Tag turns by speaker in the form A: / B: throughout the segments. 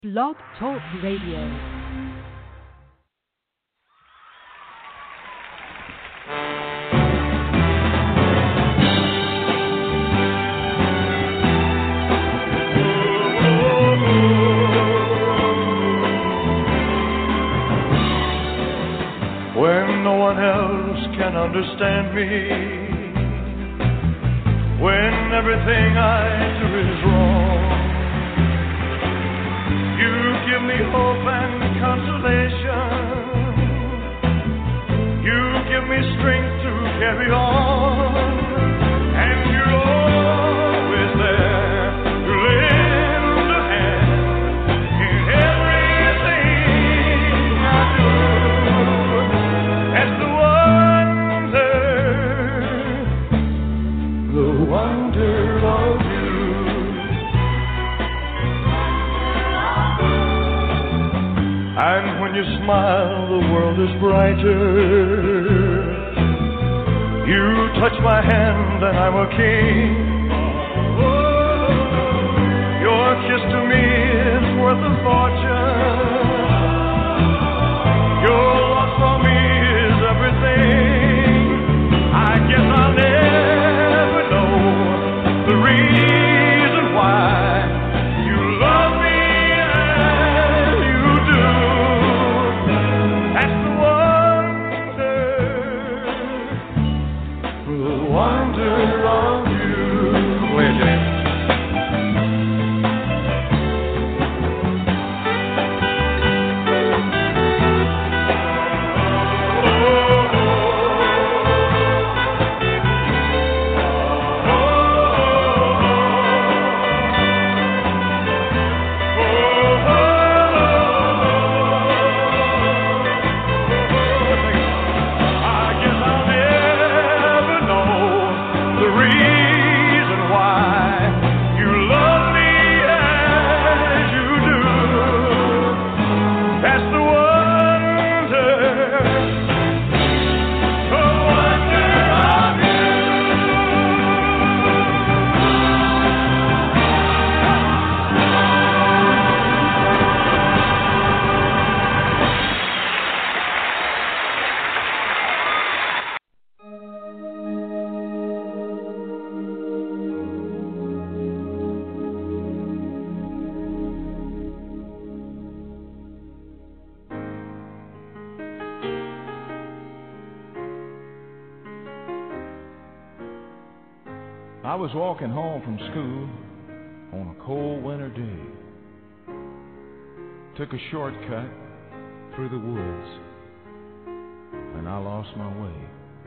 A: Blog Talk Radio.
B: When no one else can understand me, when everything I do is wrong, you give me hope and consolation. You give me strength to carry on, and you're always there to lend a hand in everything I do. That's the wonder of you. And when you smile, the world is brighter. You touch my hand and I'm a king. Your kiss to me is worth a fortune. Your love for me is everything. I guess I'll never know the reason why you love me as you do. That's the wonder of you. Go ahead, James.
C: I was walking home from school on a cold winter day. Took a shortcut through the woods, and I lost my way.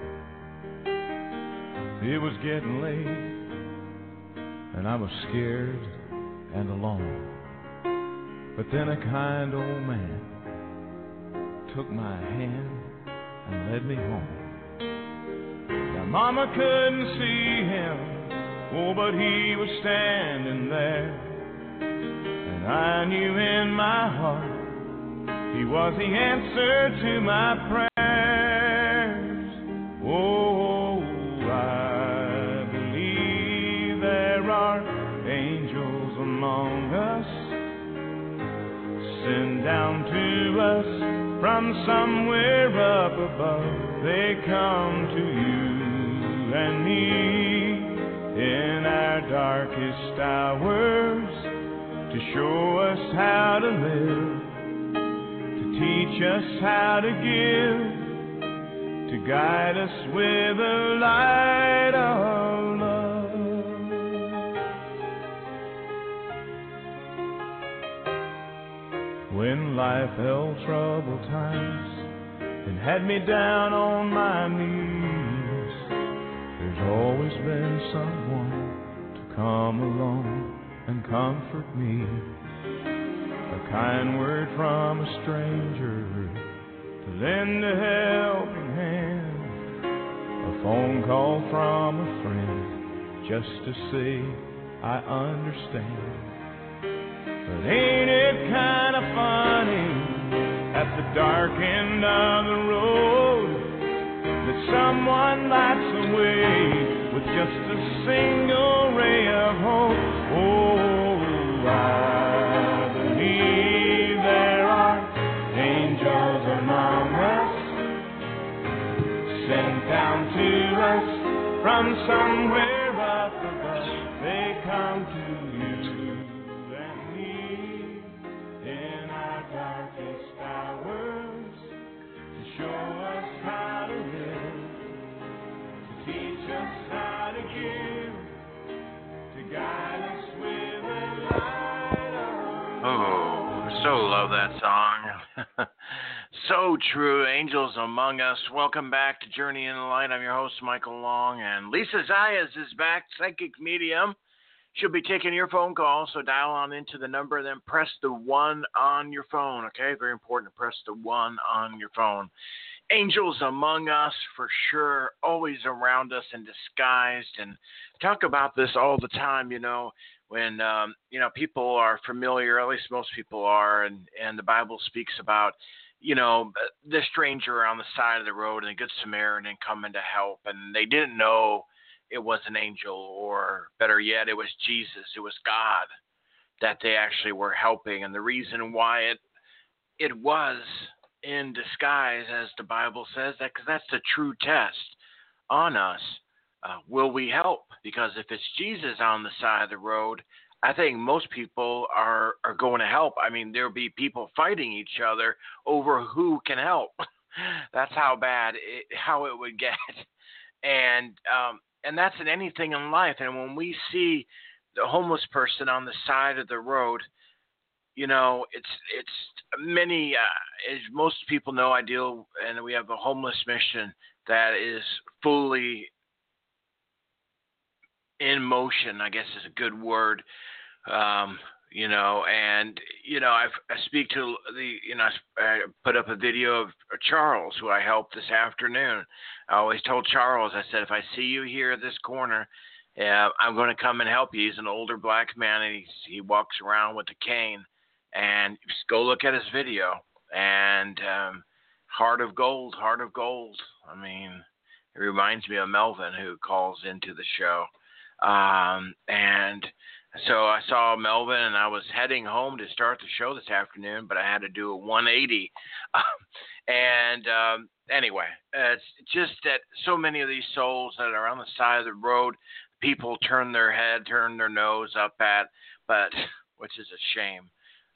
C: It was getting late, and I was scared and alone. But then a kind old man took my hand and led me home. Now Mama couldn't see him, oh, but he was standing there, and I knew in my heart he was the answer to my prayers. Oh, I believe there are angels among us, sent down to us from somewhere up above. They come to you and me in our darkest hours to show us how to live, to teach us how to give, to guide us with the light of love. When life held troubled times and had me down on my knees, there's always been someone to come along and comfort me. A kind word from a stranger to lend a helping hand. A phone call from a friend just to say I understand. But ain't it kind of funny at the dark end of the road that someone lights the way with just a single ray of hope? Oh, I believe from somewhere up above, they come to you and me in our darkest hours to show us how to live, to teach us how to give, to guide us with a light of
D: Oh, so love that song. So true. Angels Among Us. Welcome back to Journey in the Light. I'm your host, Michael Long, and Lisa Zayas is back, psychic medium. She'll be taking your phone call, so dial on into the number, then press the 1 on your phone, okay? Very important to press the 1 on your phone. Angels Among Us, for sure, always around us and disguised, and talk about this all the time, when, people are familiar, at least most people are, and the Bible speaks about, the stranger on the side of the road and the Good Samaritan coming to help, and they didn't know it was an angel, or better yet, it was Jesus, it was God that they actually were helping. And the reason why it was in disguise, as the Bible says, that because that's the true test on us. Will we help? Because if it's Jesus on the side of the road, I think most people are going to help. I mean, there'll be people fighting each other over who can help. That's how bad how it would get. And that's in anything in life. And when we see the homeless person on the side of the road, it's many, as most people know, I deal, and we have a homeless mission that is fully in motion, I guess is a good word. I speak to I put up a video of Charles, who I helped this afternoon. I always told Charles, I said, if I see you here at this corner, I'm going to come and help you. He's an older black man, and he walks around with a cane, and just go look at his video. And Heart of Gold. I mean, it reminds me of Melvin, who calls into the show. And so I saw Melvin, and I was heading home to start the show this afternoon, but I had to do a 180. Anyway, it's just that so many of these souls that are on the side of the road, people turn their head, turn their nose up at, but which is a shame.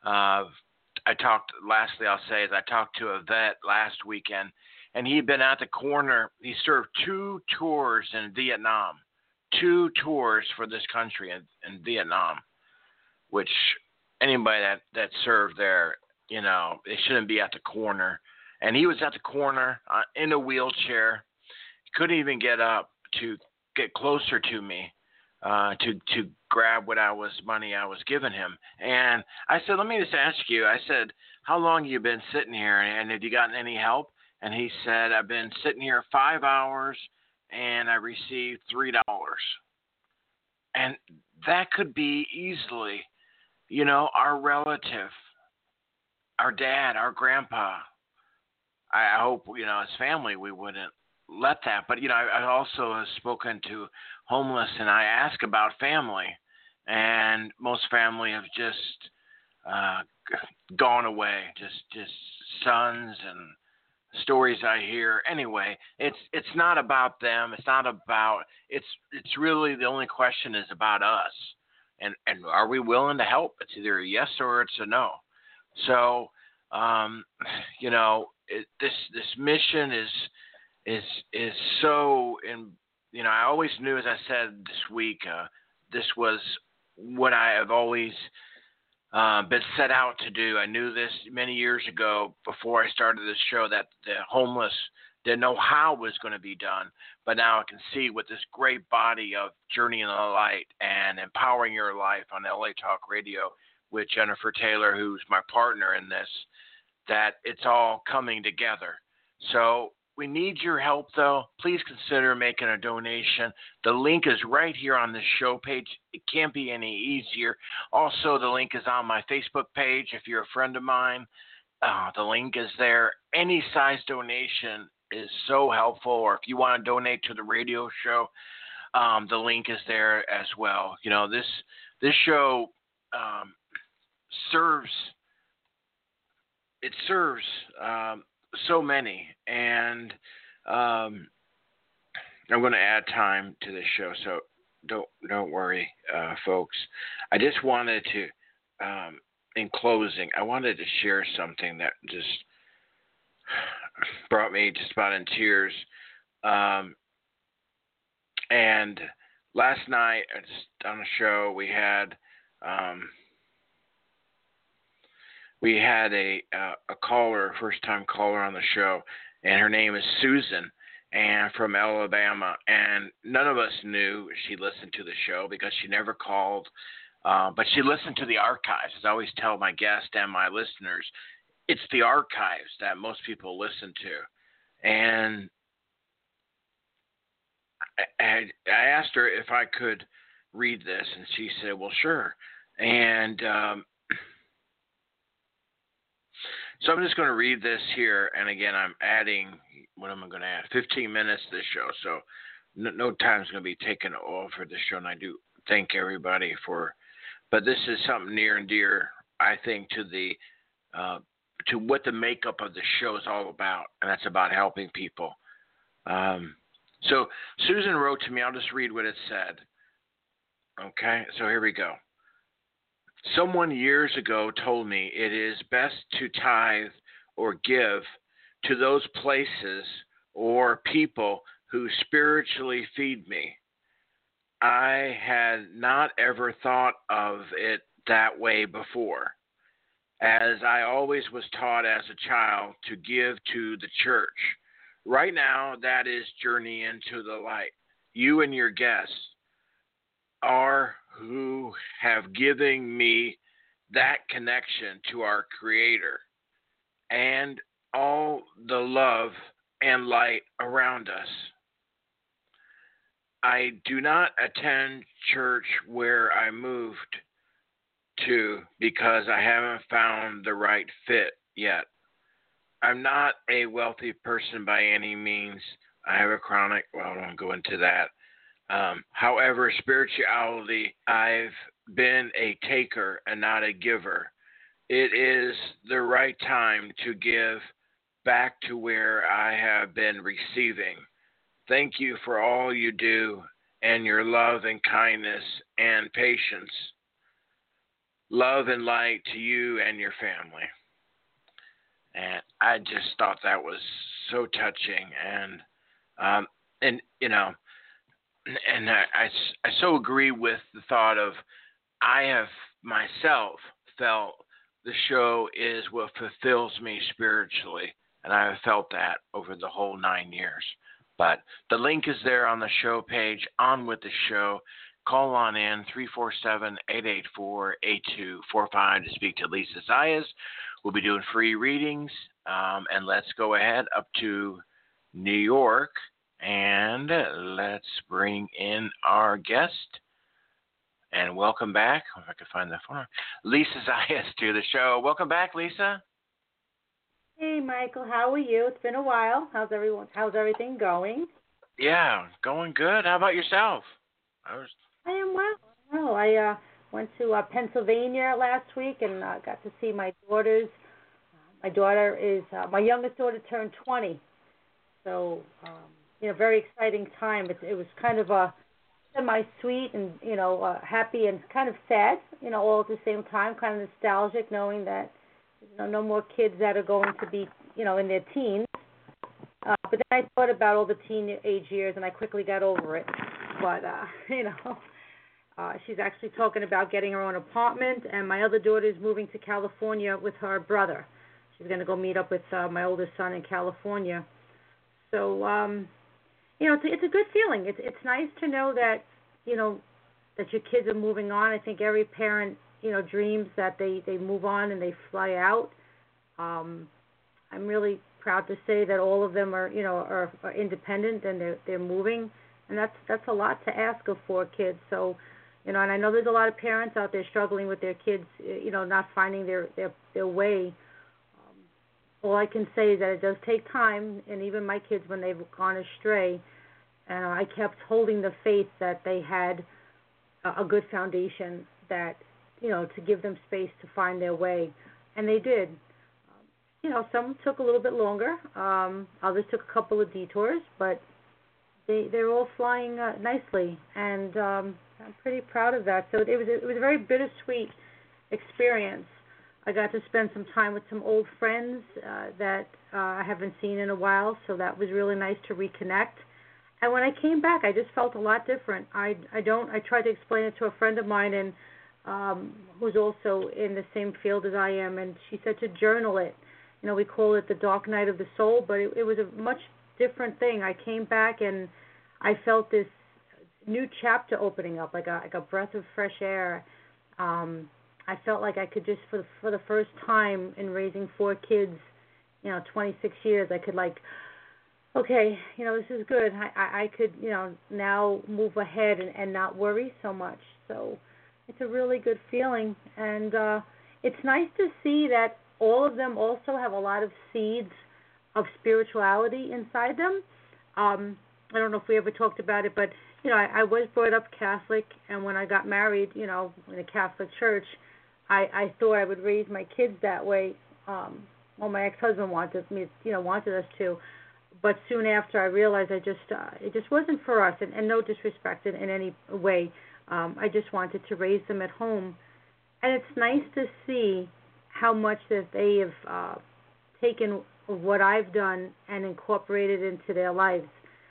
D: Lastly, I'll say is I talked to a vet last weekend, and he'd been at the corner. He served 2 tours in Vietnam. 2 tours for this country in Vietnam, which anybody that served there, they shouldn't be at the corner. And he was at the corner in a wheelchair. He couldn't even get up to get closer to me to grab money I was giving him. And I said, let me just ask you, I said, how long have you been sitting here, and have you gotten any help? And he said, I've been sitting here 5 hours, and I received $3. And that could be easily, our relative, our dad, our grandpa. I hope, as family, we wouldn't let that. But, I also have spoken to homeless, and I ask about family. And most family have just gone away, just sons and stories I hear. Anyway, it's not about them. It's not about. It's really the only question is about us, and are we willing to help? It's either a yes or it's a no. So, this mission is so. I always knew, as I said this week, this was what I have always been set out to do. I knew this many years ago before I started this show, that the homeless didn't know how it was going to be done. But now I can see with this great body of Journey in the Light and Empowering Your Life on LA Talk Radio with Jennifer Taylor, who's my partner in this, that it's all coming together. So we need your help, though. Please consider making a donation. The link is right here on the show page. It can't be any easier. Also, the link is on my Facebook page. If you're a friend of mine, the link is there. Any size donation is so helpful. Or if you want to donate to the radio show, the link is there as well. This show serves so many, and I'm going to add time to this show, so don't worry, folks. I just wanted to, in closing, I wanted to share something that just brought me just about in tears. And last night on a show we had a caller, first time caller on the show, and her name is Susan, and from Alabama, and none of us knew she listened to the show because she never called, but she listened to the archives. As I always tell my guests and my listeners, it's the archives that most people listen to. And I asked her if I could read this, and she said, well, sure. And so I'm just going to read this here, and again, I'm adding, what am I going to add? 15 minutes to this show, so no time's going to be taken over this show, and I do thank everybody but this is something near and dear, I think, to what the makeup of the show is all about, and that's about helping people. So Susan wrote to me, I'll just read what it said. Okay, so here we go. Someone years ago told me it is best to tithe or give to those places or people who spiritually feed me. I had not ever thought of it that way before, as I always was taught as a child to give to the church. Right now, that is Journey into the Light. You and your guests are who have given me that connection to our Creator and all the love and light around us. I do not attend church where I moved to because I haven't found the right fit yet. I'm not a wealthy person by any means. I have a chronic, I don't go into that. However, spirituality, I've been a taker and not a giver. It is the right time to give back to where I have been receiving. Thank you for all you do and your love and kindness and patience. Love and light to you and your family. And I just thought that was so touching, and you know, and I so agree with the thought of, I have myself felt the show is what fulfills me spiritually, and I have felt that over the whole 9 years. But the link is there on the show page. On with the show. Call on in 347-884-8245 to speak to Lisa Zayas. We'll be doing free readings, and let's go ahead up to New York, and let's bring in our guest. And welcome back. If I can find that phone. Lisa Zayas to the show. Welcome back, Lisa.
E: Hey, Michael. How are you? It's been a while. How's everything going?
D: Yeah, going good. How about yourself?
E: I am well. I went to Pennsylvania last week and got to see my daughters. My youngest daughter turned 20. So, very exciting time. It was kind of a semi-sweet and, happy and kind of sad, all at the same time, kind of nostalgic knowing that, no more kids that are going to be, in their teens. But then I thought about all the teenage years and I quickly got over it. But, she's actually talking about getting her own apartment, and my other daughter is moving to California with her brother. She's going to go meet up with my oldest son in California. So, it's a good feeling. It's nice to know that, that your kids are moving on. I think every parent, dreams that they move on and they fly out. I'm really proud to say that all of them are independent and they're moving, and that's a lot to ask of 4 kids. So, and I know there's a lot of parents out there struggling with their kids, not finding their way. All I can say is that it does take time, and even my kids, when they've gone astray, and I kept holding the faith that they had a good foundation, that, to give them space to find their way, and they did. Some took a little bit longer, others took a couple of detours, but they're all flying nicely, and I'm pretty proud of that. So it was a very bittersweet experience. I got to spend some time with some old friends that I haven't seen in a while, so that was really nice to reconnect. And when I came back, I just felt a lot different. I tried to explain it to a friend of mine, and who's also in the same field as I am, and she said to journal it. You know, we call it the dark night of the soul, but it was a much different thing. I came back and I felt this new chapter opening up, like a breath of fresh air. I felt like I could just, for the first time in raising 4 kids, 26 years, I could okay, this is good. I could, now move ahead and not worry so much. So it's a really good feeling. And it's nice to see that all of them also have a lot of seeds of spirituality inside them. I don't know if we ever talked about it, but, I was brought up Catholic, and when I got married, in a Catholic church, I thought I would raise my kids that way. Well, my ex-husband wanted us to. But soon after, I realized it just wasn't for us, and no disrespect in any way. I just wanted to raise them at home. And it's nice to see how much that they have taken what I've done and incorporated into their lives.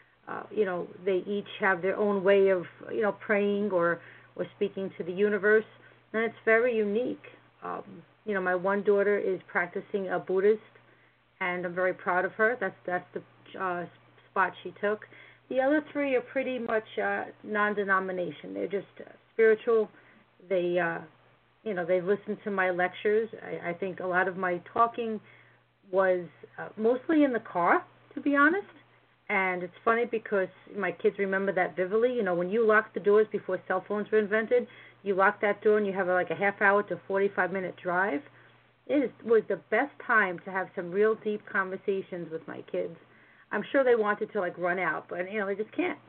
E: They each have their own way of, praying or speaking to the universe, and it's very unique. My one daughter is practicing a Buddhist, and I'm very proud of her. That's the spot she took. The other 3 are pretty much non-denomination. They're just spiritual. They, they listen to my lectures. I think a lot of my talking was mostly in the car, to be honest. And it's funny because my kids remember that vividly. When you lock the doors before cell phones were invented, you lock that door and you have like a half-hour to 45-minute drive. It was the best time to have some real deep conversations with my kids. I'm sure they wanted to run out, but they just can't.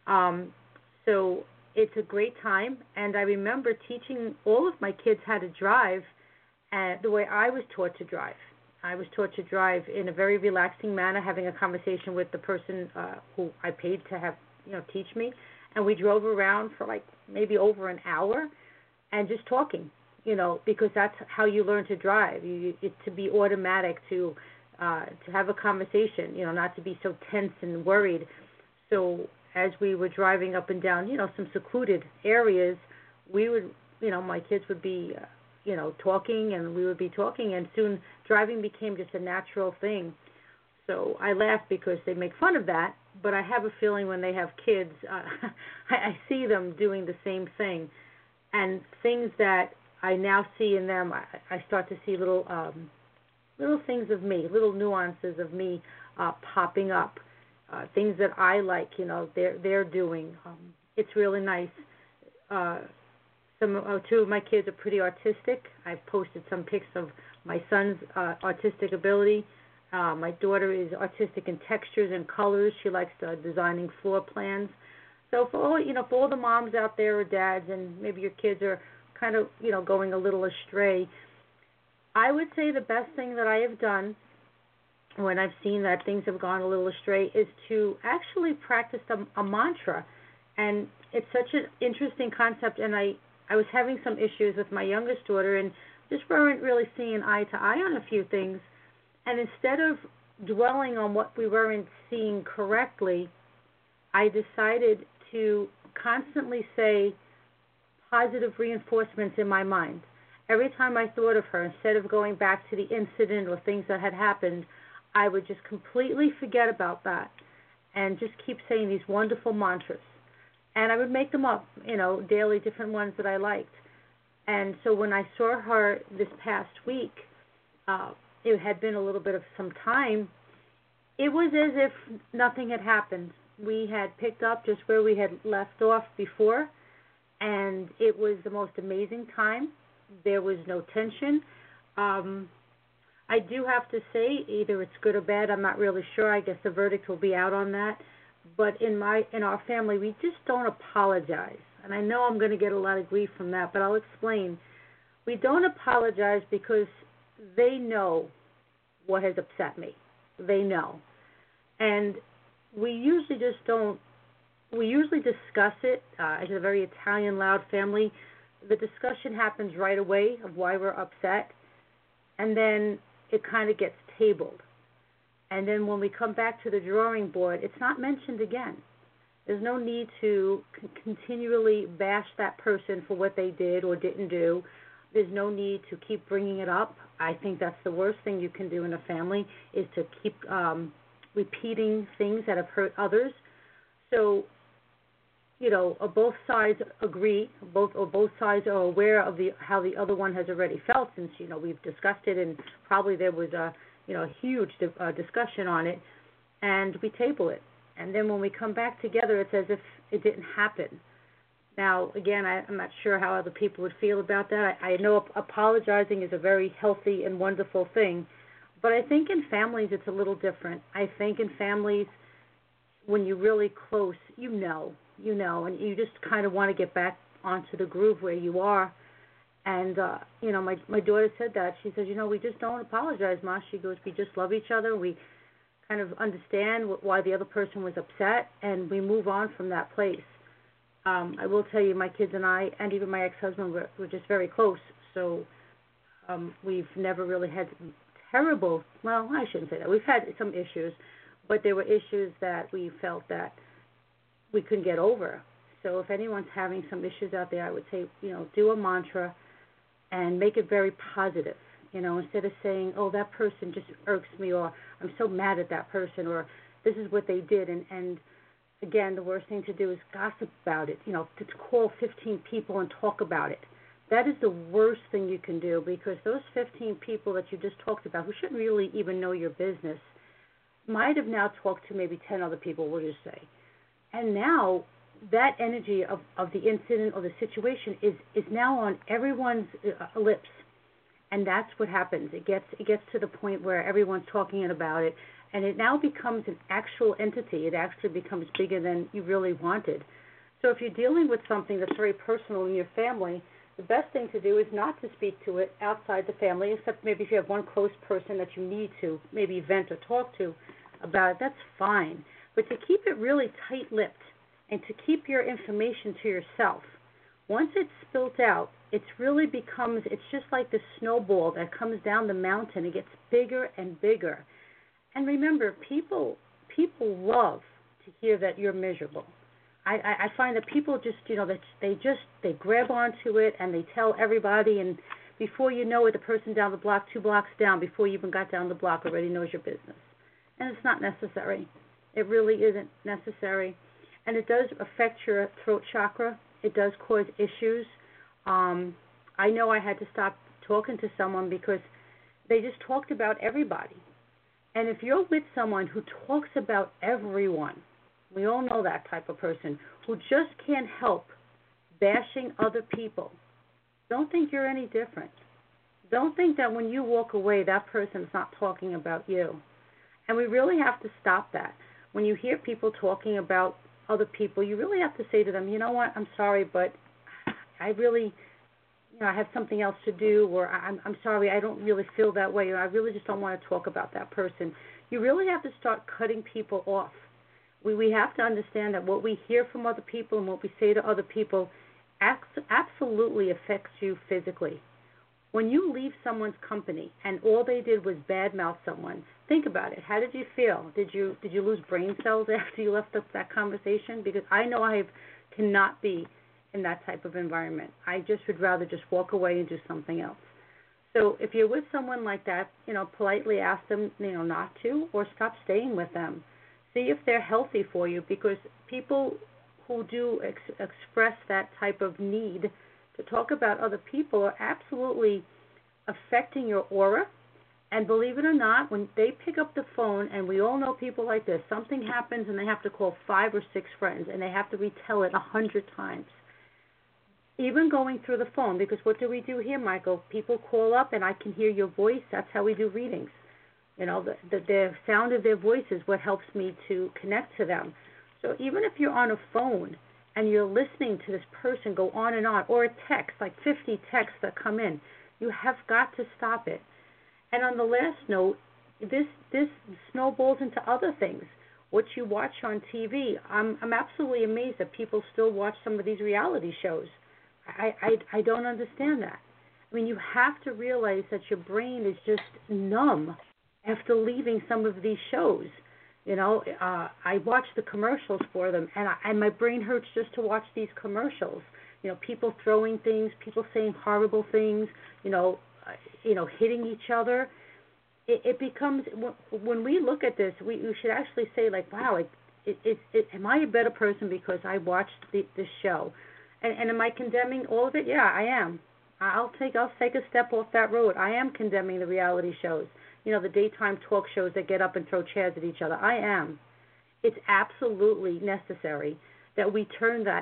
E: So it's a great time, and I remember teaching all of my kids how to drive the way I was taught to drive. I was taught to drive in a very relaxing manner, having a conversation with the person who I paid to have teach me, and we drove around for maybe over an hour, and just talking. Because that's how you learn to drive. It's to be automatic, to have a conversation, not to be so tense and worried. So as we were driving up and down, some secluded areas, we would, my kids would be, talking, and we would be talking, and soon driving became just a natural thing. So I laugh because they make fun of that, but I have a feeling when they have kids, I see them doing the same thing. And things that I now see in them, I start to see little things of me, little nuances of me popping up, things that I like, they're doing. It's really nice. 2 of my kids are pretty artistic. I've posted some pics of my son's artistic ability. My daughter is artistic in textures and colors. She likes designing floor plans. So for all the moms out there or dads, and maybe your kids are kind of, going a little astray, I would say the best thing that I have done when I've seen that things have gone a little astray is to actually practice a mantra. And it's such an interesting concept, and I was having some issues with my youngest daughter and just weren't really seeing eye to eye on a few things. And instead of dwelling on what we weren't seeing correctly, I decided to constantly say positive reinforcements in my mind. Every time I thought of her, instead of going back to the incident or things that had happened, I would just completely forget about that and just keep saying these wonderful mantras. And I would make them up, daily, different ones that I liked. And so when I saw her this past week, it had been a little bit of some time, it was as if nothing had happened. We had picked up just where we had left off before, and it was the most amazing time. There was no tension. I do have to say, either it's good or bad, I'm not really sure. I guess the verdict will be out on that. But in our family, we just don't apologize. And I know I'm going to get a lot of grief from that, but I'll explain. We don't apologize because they know what has upset me. They know. And we usually just don't we usually discuss it. As a very Italian loud family, the discussion happens right away of why we're upset, and then it kind of gets tabled. And then when we come back to the drawing board, it's not mentioned again. There's no need to continually bash that person for what they did or didn't do. There's no need to keep bringing it up. I think that's the worst thing you can do in a family, is to keep repeating things that have hurt others. So, both sides agree, both sides are aware of how the other one has already felt, since we've discussed it, and probably there was a huge discussion on it, and we table it. And then when we come back together, it's as if it didn't happen. Now, again, I'm not sure how other people would feel about that. I know apologizing is a very healthy and wonderful thing, but I think in families it's a little different. I think in families, when you're really close, you know, and you just kind of want to get back onto the groove where you are. And, my daughter said that. She says, we just don't apologize, Ma. She goes, we just love each other. We kind of understand why the other person was upset, and we move on from that place. I will tell you, my kids and I, and even my ex-husband, were just very close. So we've never really had terrible, well, I shouldn't say that. We've had some issues, but there were issues that we felt that we couldn't get over. So if anyone's having some issues out there, I would say, do a mantra and make it very positive. Instead of saying, oh, that person just irks me, or I'm so mad at that person, or this is what they did. And again, the worst thing to do is gossip about it, to call 15 people and talk about it. That is the worst thing you can do, because those 15 people that you just talked about, who shouldn't really even know your business, might have now talked to maybe 10 other people, we'll just say. And now that energy of the incident or the situation is now on everyone's lips. And that's what happens. It gets to the point where everyone's talking about it, and it now becomes an actual entity. It actually becomes bigger than you really wanted. So if you're dealing with something that's very personal in your family, the best thing to do is not to speak to it outside the family, except maybe if you have one close person that you need to maybe vent or talk to about it, that's fine. But to keep it really tight-lipped and to keep your information to yourself, once it's spilt out, it's just like the snowball that comes down the mountain. It gets bigger and bigger. And remember, people love to hear that you're miserable. I find that people just, they grab onto it and they tell everybody, and before you know it, the person down the block, 2 blocks down, before you even got down the block, already knows your business. And it's not necessary. It really isn't necessary. And it does affect your throat chakra. It does cause issues. I know I had to stop talking to someone because they just talked about everybody. And if you're with someone who talks about everyone, we all know that type of person, who just can't help bashing other people, don't think you're any different. Don't think that when you walk away, that person's not talking about you. And we really have to stop that. When you hear people talking about other people, you really have to say to them, you know what, I'm sorry, but I really, I have something else to do, or I'm sorry, I don't really feel that way, or I really just don't want to talk about that person. You really have to start cutting people off. We have to understand that what we hear from other people and what we say to other people absolutely affects you physically. When you leave someone's company and all they did was badmouth someone, think about it. How did you feel? Did you lose brain cells after you left that conversation? Because I know I cannot be in that type of environment. I just would rather just walk away and do something else. So if you're with someone like that, politely ask them, not to, or stop staying with them. See if they're healthy for you, because people who do express that type of need to talk about other people are absolutely affecting your aura. And believe it or not, when they pick up the phone, and we all know people like this, something happens and they have to call 5 or 6 friends and they have to retell it 100 times. Even going through the phone, because what do we do here, Michael? People call up and I can hear your voice. That's how we do readings. The sound of their voice is what helps me to connect to them. So even if you're on a phone and you're listening to this person go on and on, or a text, like 50 texts that come in, you have got to stop it. And on the last note, this snowballs into other things. what you watch on TV. I'm absolutely amazed that people still watch some of these reality shows. I don't understand that. I mean, you have to realize that your brain is just numb after leaving some of these shows. You know, I watch the commercials for them, and my brain hurts just to watch these commercials. You know, people throwing things, people saying horrible things, hitting each other. It becomes, when we look at this, we should actually say, like, wow, am I a better person because I watched this show? And am I condemning all of it? Yeah, I am. I'll take a step off that road. I am condemning the reality shows. You know, the daytime talk shows that get up and throw chairs at each other. I am. It's absolutely necessary that we turn that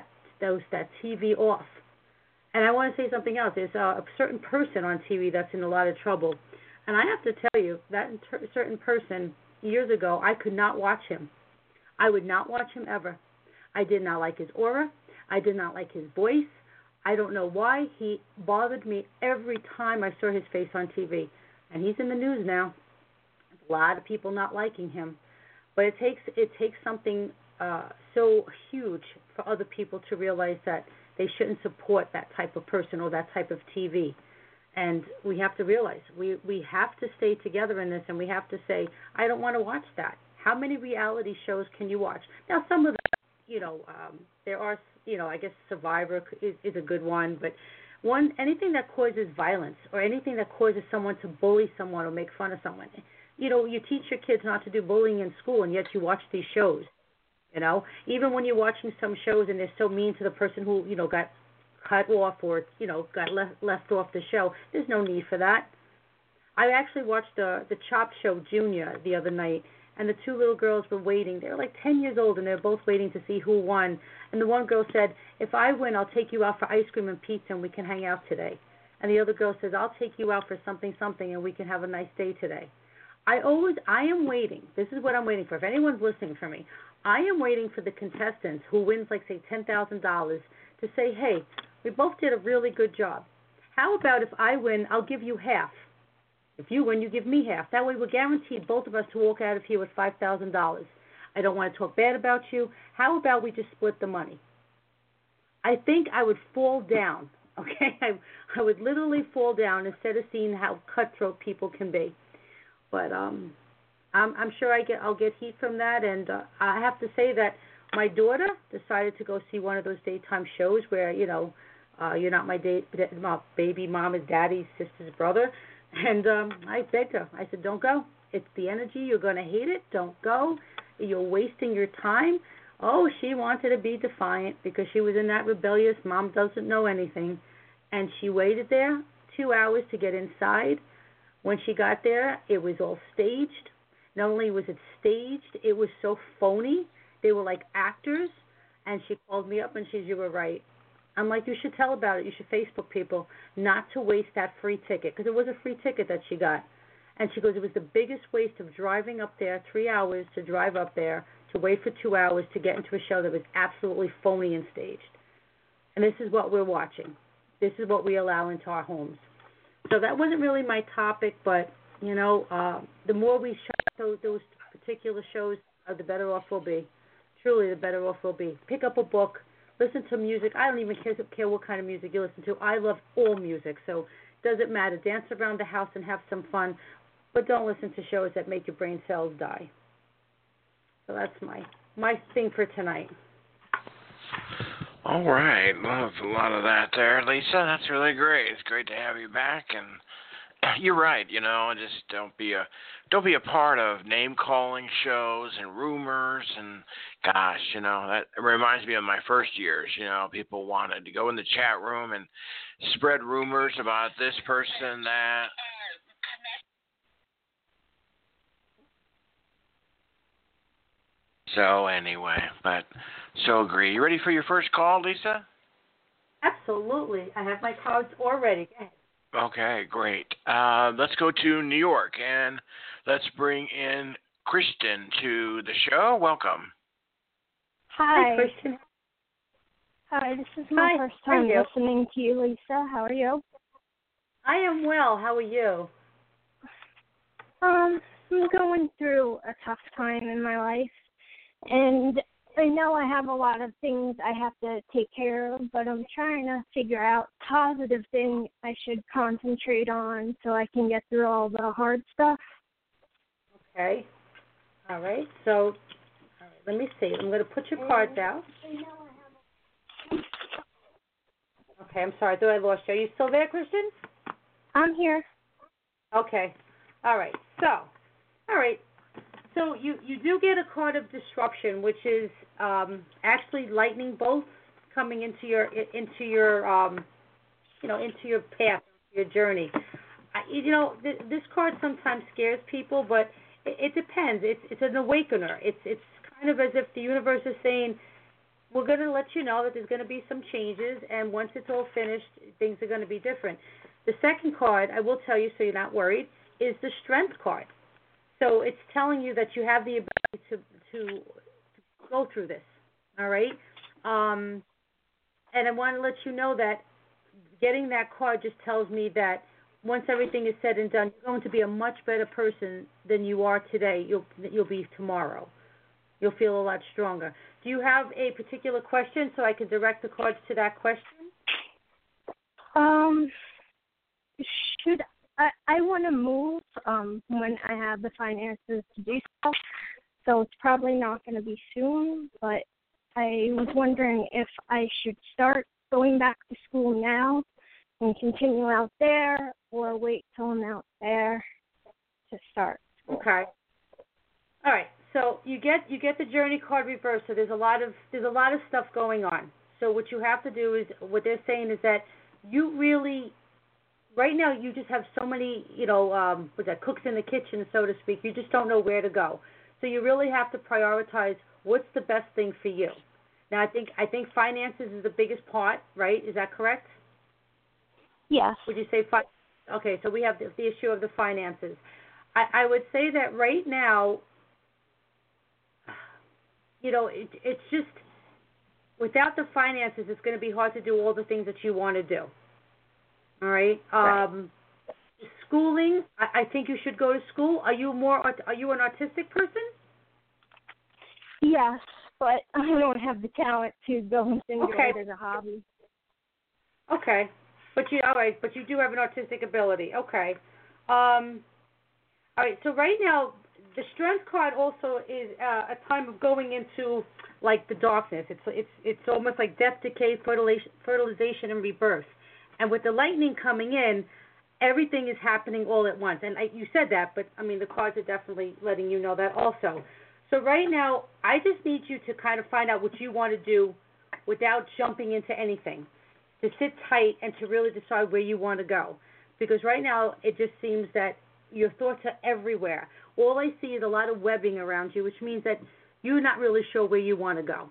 E: TV off. And I want to say something else. There's a certain person on TV that's in a lot of trouble. And I have to tell you, that certain person, years ago, I could not watch him. I would not watch him ever. I did not like his aura. I did not like his voice. I don't know why. He bothered me every time I saw his face on TV. And he's in the news now. A lot of people not liking him. But it takes something so huge for other people to realize that they shouldn't support that type of person or that type of TV. And we have to realize we have to stay together in this, and we have to say, I don't want to watch that. How many reality shows can you watch? Now, some of them, there are, I guess Survivor is a good one, but anything that causes violence or anything that causes someone to bully someone or make fun of someone. You teach your kids not to do bullying in school, and yet you watch these shows. Even when you're watching some shows and they're so mean to the person who, got cut off or, got left off the show, there's no need for that. I actually watched the Chop Show Junior the other night, and the two little girls were waiting. They were like 10 years old, and they were both waiting to see who won. And the one girl said, if I win, I'll take you out for ice cream and pizza, and we can hang out today. And the other girl says, I'll take you out for something, and we can have a nice day today. I am waiting. This is what I'm waiting for. If anyone's listening for me, I am waiting for the contestants who wins, like, say, $10,000 to say, hey, we both did a really good job. How about if I win, I'll give you half. If you win, you give me half. That way we're guaranteed, both of us, to walk out of here with $5,000. I don't want to talk bad about you. How about we just split the money? I think I would fall down, okay? I would literally fall down instead of seeing how cutthroat people can be. But I'm sure I'll get heat from that. And I have to say that my daughter decided to go see one of those daytime shows where, you're not my baby mama's daddy's sister's brother. And I begged her. I said, don't go. It's the energy. You're going to hate it. Don't go. You're wasting your time. Oh, she wanted to be defiant because she was in that rebellious mom doesn't know anything. And she waited there 2 hours to get inside. When she got there, it was all staged. Not only was it staged, it was so phony. They were like actors. And she called me up and she said, you were right. I'm like, you should tell about it. You should Facebook people not to waste that free ticket, because it was a free ticket that she got. And she goes, it was the biggest waste of driving up there 3 hours to drive up there, to wait for 2 hours to get into a show that was absolutely phony and staged. And this is what we're watching. This is what we allow into our homes. So that wasn't really my topic, but, the more we shut those particular shows, the better off we'll be. Truly, the better off we'll be. Pick up a book. Listen to music. I don't even care what kind of music you listen to. I love all music, so it doesn't matter. Dance around the house and have some fun, but don't listen to shows that make your brain cells die. So that's my thing for tonight.
D: All right. Well, there's a lot of that there, Lisa. That's really great. It's great to have you back, and you're right. Just don't be a part of name calling shows and rumors, and gosh, that reminds me of my first years. People wanted to go in the chat room and spread rumors about this person, that. So anyway, so agree. You ready for your first call, Lisa?
E: Absolutely. I have my cards all ready. Go ahead.
D: Okay, great. Let's go to New York, and let's bring in Kristen to the show. Welcome.
E: Hi, Kristen.
F: Hi, this is my first time listening to you, Lisa. How are you?
E: I am well. How are you?
F: I'm going through a tough time in my life, And I know I have a lot of things I have to take care of, but I'm trying to figure out positive thing I should concentrate on so I can get through all the hard stuff.
E: Okay. All right. So, let me see. I'm going to put your cards out. Okay. I'm sorry. I thought I lost you. Are you still there, Christian?
F: I'm here.
E: Okay. All right. So you do get a card of disruption, which is actually lightning bolts coming into your path, your journey. This card sometimes scares people, but it depends. It's an awakener. It's kind of as if the universe is saying, we're going to let you know that there's going to be some changes, and once it's all finished, things are going to be different. The second card, I will tell you so you're not worried, is the Strength card. So it's telling you that you have the ability to go through this, all right? And I want to let you know that getting that card just tells me that once everything is said and done, you're going to be a much better person than you are today. You'll be tomorrow. You'll feel a lot stronger. Do you have a particular question so I can direct the cards to that question?
F: I want to move when I have the finances to do so it's probably not going to be soon, but I was wondering if I should start going back to school now and continue out there or wait till I'm out there to start school.
E: Okay. All right. So you get the journey card reversed. So there's a lot of stuff going on. So what you have to do is, what they're saying is that you really, right now you just have so many, cooks in the kitchen, so to speak. You just don't know where to go. So you really have to prioritize what's the best thing for you. Now I think finances is the biggest part, right? Is that correct?
F: Yes.
E: Would you say okay? So we have the issue of the finances. I would say that right now, it's just, without the finances, it's going to be hard to do all the things that you want to do. All right.
F: Right.
E: Schooling, I think you should go to school. Are you an autistic person?
F: Yes, but I don't have the talent to go and enjoy it as a hobby.
E: Okay. But you do have an artistic ability. Okay. All right. So right now, the Strength card also is a time of going into like the darkness. It's almost like death, decay, fertilization, and rebirth. And with the lightning coming in, everything is happening all at once. And you said that, but I mean the cards are definitely letting you know that also. So right now, I just need you to kind of find out what you want to do without jumping into anything. To sit tight and to really decide where you want to go. Because right now, it just seems that your thoughts are everywhere. All I see is a lot of webbing around you, which means that you're not really sure where you want to go.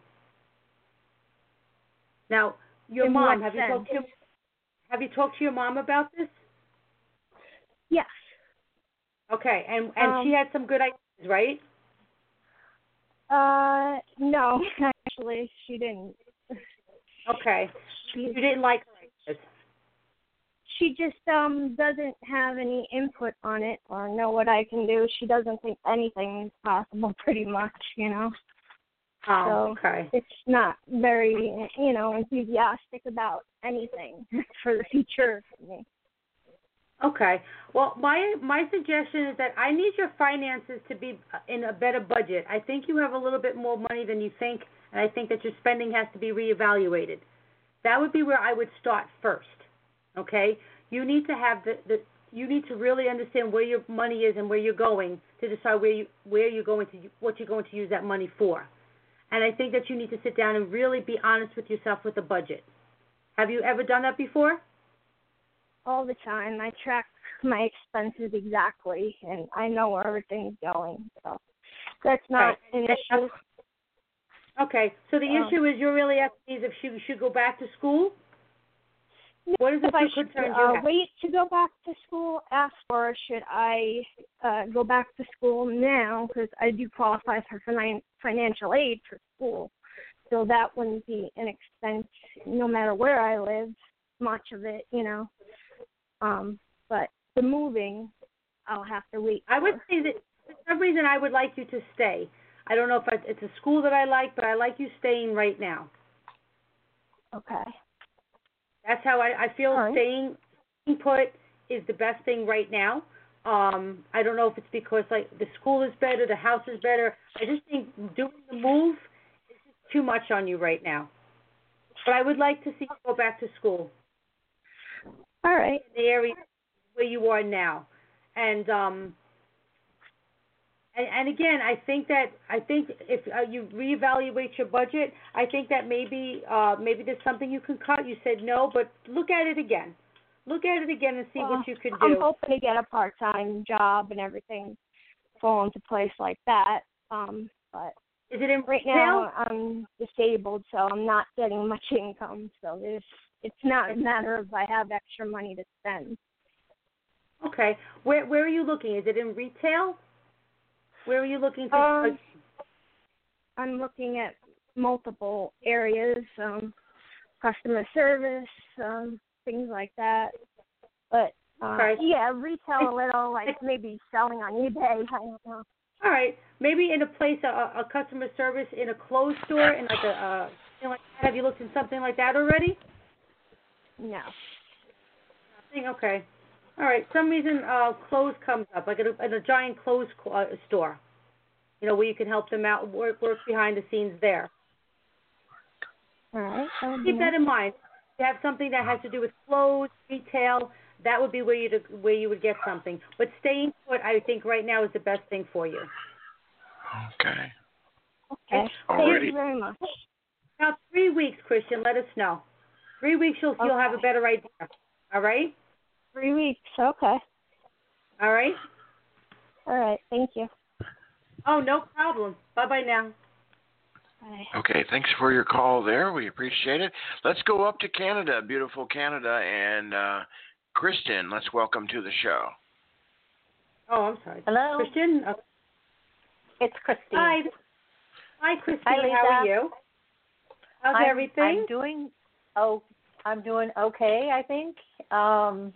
E: Now, your mom, have you talked to your mom about this?
F: Yes.
E: Okay, and she had some good ideas, right?
F: No, actually, she didn't.
E: Okay. You didn't like her ideas.
F: She just doesn't have any input on it or know what I can do. She doesn't think anything is possible, pretty much,
E: Oh,
F: so
E: okay.
F: it's not very, enthusiastic about anything for the future for me.
E: Okay. Well, my suggestion is that I need your finances to be in a better budget. I think you have a little bit more money than you think, and I think that your spending has to be reevaluated. That would be where I would start first. Okay? You need to have you need to really understand where your money is and where you're going to decide what you're going to use that money for. And I think that you need to sit down and really be honest with yourself with the budget. Have you ever done that before?
F: All the time. I track my expenses exactly, and I know where everything's going. So that's not an issue.
E: Okay. So the issue is you're really asking if she should go back to school? What is the two concerns you have?
F: Wait to go back to school or should I go back to school now because I do qualify for financial aid for school. So that wouldn't be an expense no matter where I live, much of it, But the moving, I'll have to wait.
E: I would say that for some reason I would like you to stay. I don't know if it's a school that I like, but I like you staying right now.
F: Okay.
E: That's how I feel.
F: All right.
E: Staying put is the best thing right now. I don't know if it's because like the school is better, the house is better. I just think doing the move is just too much on you right now. But I would like to see you go back to school.
F: All right.
E: In the area where you are now, and again, I think if you reevaluate your budget, I think that maybe there's something you can cut. You said no, but look at it again. Look at it again and see what you can do.
F: I'm hoping to get a part-time job and everything fall into place like that. But
E: is it in
F: right
E: retail?
F: now I'm disabled, so I'm not getting much income. So it's not a matter of I have extra money to spend.
E: Okay. Where are you looking? Is it in retail? Where are you looking to?
F: I'm looking at multiple areas, customer service, things like that. But yeah, retail a little, like maybe selling on eBay. I don't know.
E: All right, maybe in a place, a customer service in a clothes store, in like a something like that. Have you looked in something like that already?
F: No.
E: Nothing. Okay. All right. Some reason clothes comes up, like in a giant clothes store. You know, where you can help them out, work behind the scenes there.
F: All right.
E: Keep that in mind. If you have something that has to do with clothes, retail, that would be where you would get something. But staying put, I think right now is the best thing for you.
D: Okay.
F: Okay. Thank you very much.
E: Now 3 weeks, Christian. Let us know. 3 weeks, you'll have a better idea. All right.
F: 3 weeks. Okay.
E: All right.
F: All right. Thank you.
E: Oh, no problem. Bye-bye now.
F: Bye.
D: Okay, thanks for your call there. We appreciate it. Let's go up to Canada, beautiful Canada, and Kristen, let's welcome to the show.
E: Oh, I'm sorry.
G: Hello.
E: Christian?
G: It's Christine.
E: Hi. Hi, Christine.
G: Hi, Lisa.
E: How are you? How's everything?
G: I'm doing okay, I think. A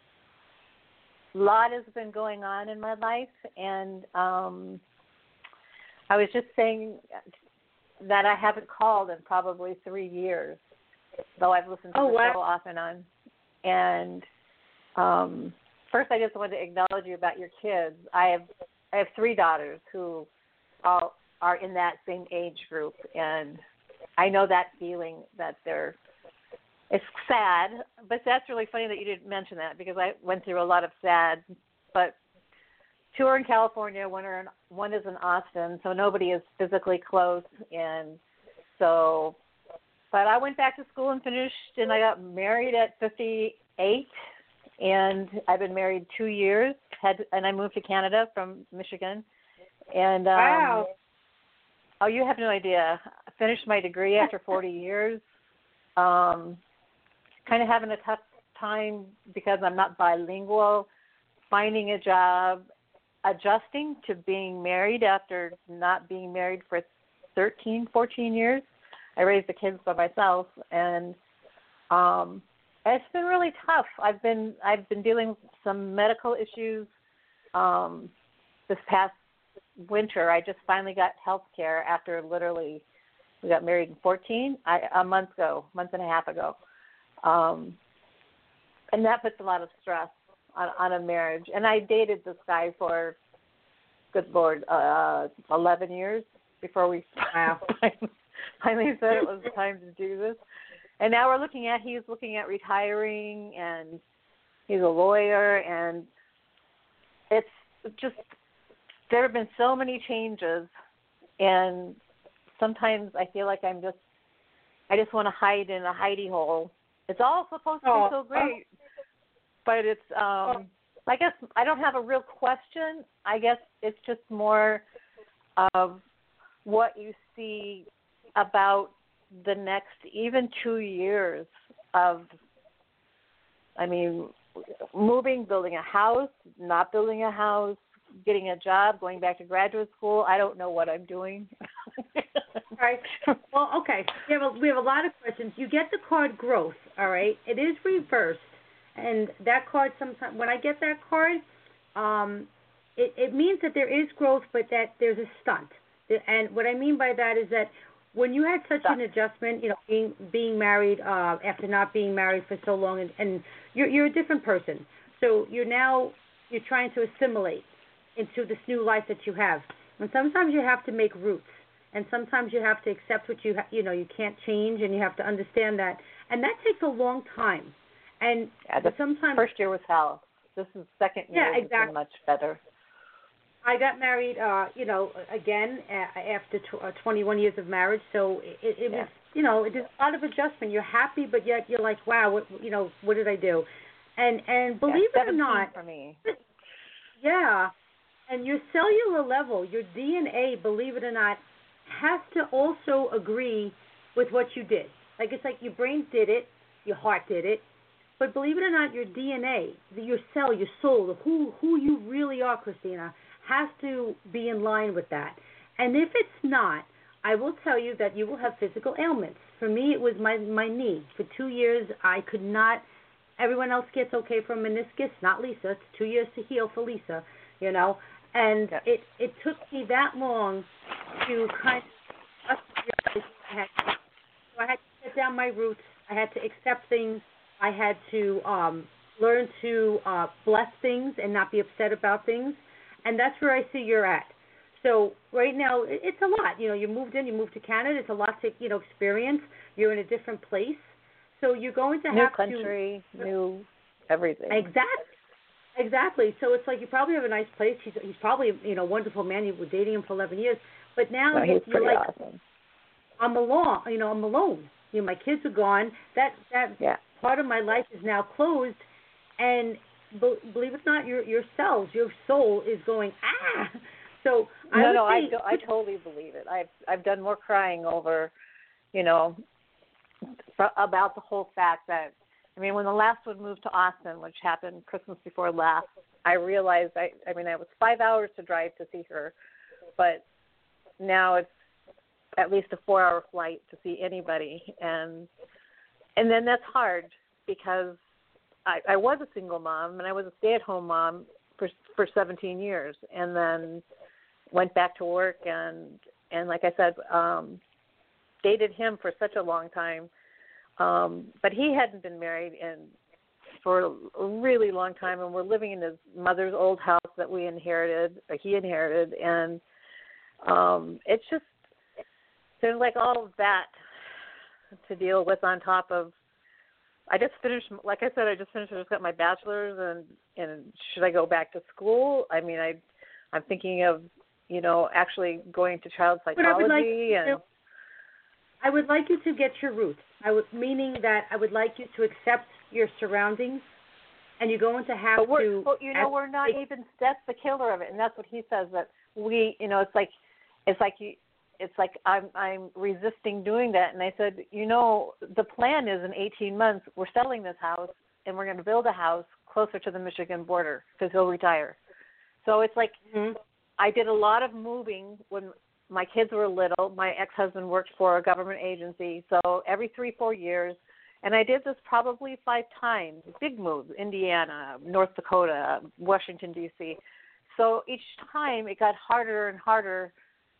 G: lot has been going on in my life, and I was just saying that I haven't called in probably 3 years, though I've listened to the show off and on. And first, I just wanted to acknowledge you about your kids. I have 3 daughters who all are in that same age group, and I know that feeling that it's sad, but that's really funny that you didn't mention that because I went through a lot of sad, but 2 are in California, one is in Austin, so nobody is physically close, and so, but I went back to school and finished, and I got married at 58, and I've been married 2 years, and I moved to Canada from Michigan, and
E: wow.
G: Oh, you have no idea. I finished my degree after 40 years. Kind of having a tough time because I'm not bilingual, finding a job, adjusting to being married after not being married for 13, 14 years. I raised the kids by myself, and it's been really tough. I've been dealing with some medical issues this past winter. I just finally got health care after literally we got married in a month and a half ago. And that puts a lot of stress on a marriage. And I dated this guy for, good Lord, 11 years before we finally said it was time to do this. And now he's looking at retiring, and he's a lawyer, and it's just, there have been so many changes, and sometimes I feel like I just want to hide in a hidey hole. It's all supposed to be so great, but it's, I guess I don't have a real question. I guess it's just more of what you see about the next even 2 years of, moving, building a house, not building a house, getting a job, going back to graduate school. I don't know what I'm doing.
E: All right. Well, okay. We have a lot of questions. You get the card growth, all right? It is reversed. And that card, sometimes when I get that card, it means that there is growth, but that there's a stunt. And what I mean by that is that when you had such an adjustment, being married after not being married for so long, and you're a different person. So you're trying to assimilate into this new life that you have. And sometimes you have to make roots, and sometimes you have to accept what you can't change, and you have to understand that, and that takes a long time. And sometimes
G: first year was hell. This is second year.
E: Yeah, exactly.
G: Been much better.
E: I got married, again after 21 years of marriage. So it was, it is a lot of adjustment. You're happy, but yet you're like, wow, what did I do? And believe it or not,
G: for me.
E: Yeah, and your cellular level, your DNA, believe it or not, has to also agree with what you did. Like it's like your brain did it, your heart did it, but believe it or not, your DNA, your cell, your soul, who you really are, Christina, has to be in line with that. And if it's not, I will tell you that you will have physical ailments. For me, it was my knee. For 2 years, I could not. Everyone else gets okay from meniscus, not Lisa. It's 2 years to heal for Lisa, And it took me that long to kind of realize I had to set down my roots. I had to accept things. I had to learn to bless things and not be upset about things. And that's where I see you're at. So right now, it's a lot. You moved to Canada. It's a lot to, experience. You're in a different place. So you're going to have
G: new country, new everything.
E: Exactly. So it's like you probably have a nice place. He's probably, a wonderful man. You were dating him for 11 years. But now
G: he's
E: you're
G: pretty
E: like,
G: awesome.
E: I'm alone. I'm alone. My kids are gone. That part of my life is now closed. And believe it or not, your cells, your soul is going, ah. So
G: I totally believe it. I've done more crying over, about the whole fact that, when the last one moved to Austin, which happened Christmas before last, I realized it was 5 hours to drive to see her, but now it's at least a 4-hour flight to see anybody, and then that's hard because I was a single mom and I was a stay-at-home mom for 17 years, and then went back to work and like I said, dated him for such a long time, but he hadn't been married for a really long time, and we're living in his mother's old house that he inherited, and it's just there's like all of that to deal with on top of. I just finished, like I said, I just got my bachelor's, and should I go back to school? I'm thinking of, actually going to child psychology.
E: I would like you to get your roots. Meaning that I would like you to accept your surroundings, and you're going to have to.
G: But we're not even. That's the killer of it, and that's what he says, that we, it's like I'm resisting doing that. And I said, the plan is in 18 months we're selling this house and we're going to build a house closer to the Michigan border because he'll retire. So it's like I did a lot of moving when my kids were little. My ex-husband worked for a government agency, so every 3-4 years. And I did this probably 5 times, big moves, Indiana, North Dakota, Washington, D.C. So each time it got harder and harder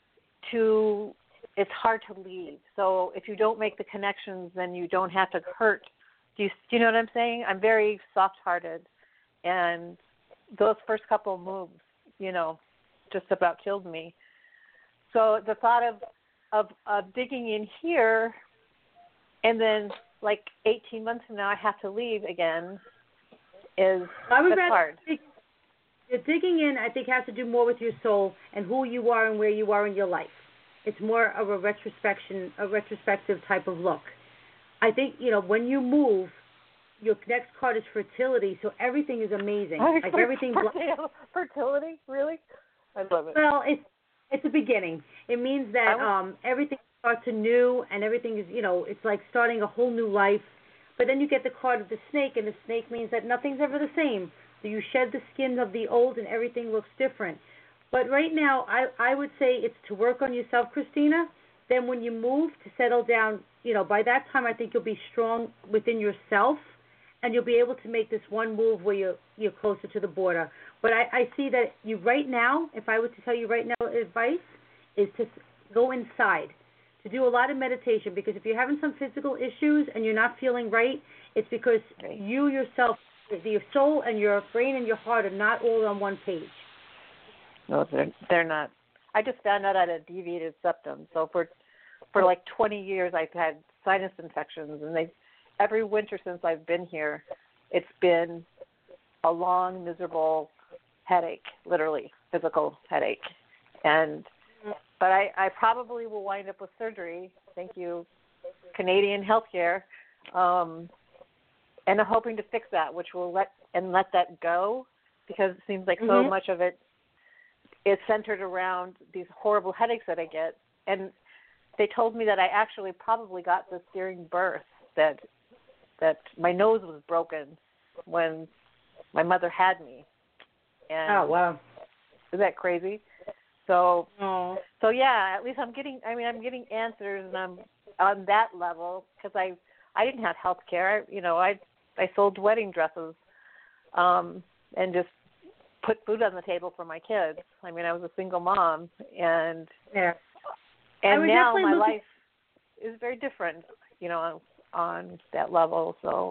G: it's hard to leave. So if you don't make the connections, then you don't have to hurt. Do you know what I'm saying? I'm very soft-hearted, and those first couple of moves, just about killed me. So the thought of digging in here, and then like 18 months from now I have to leave again that's hard.
E: The digging in, I think, has to do more with your soul and who you are and where you are in your life. It's more of a retrospective type of look. I think, when you move, your next card is fertility, so everything is amazing. Everything.
G: Fertility, really? I love it.
E: Well, it's a beginning. It means that everything starts anew, and everything is, it's like starting a whole new life. But then you get the card of the snake, and the snake means that nothing's ever the same. So you shed the skin of the old, and everything looks different. But right now, I would say it's to work on yourself, Christina. Then when you move, to settle down, by that time I think you'll be strong within yourself, and you'll be able to make this one move where you're closer to the border. But I see that you right now, if I were to tell you right now advice, is to go inside, to do a lot of meditation, because if you're having some physical issues and you're not feeling right, it's because you yourself, your soul and your brain and your heart are not all on one page.
G: No, they're not. I just found out I had a deviated septum. So for like 20 years, I've had sinus infections, and every winter since I've been here, it's been a long, miserable headache, literally physical headache. But I probably will wind up with surgery. Thank you, Canadian healthcare, and I'm hoping to fix that, which will let that go, because it seems like so much of it is centered around these horrible headaches that I get. And they told me that I actually probably got this during birth, that my nose was broken when my mother had me. And
E: oh, wow.
G: Isn't that crazy? So yeah, at least I'm getting answers, and I'm on that level, because I didn't have health care. I sold wedding dresses, and just put food on the table for my kids. I was a single mom, and now my life is very different, on that level. So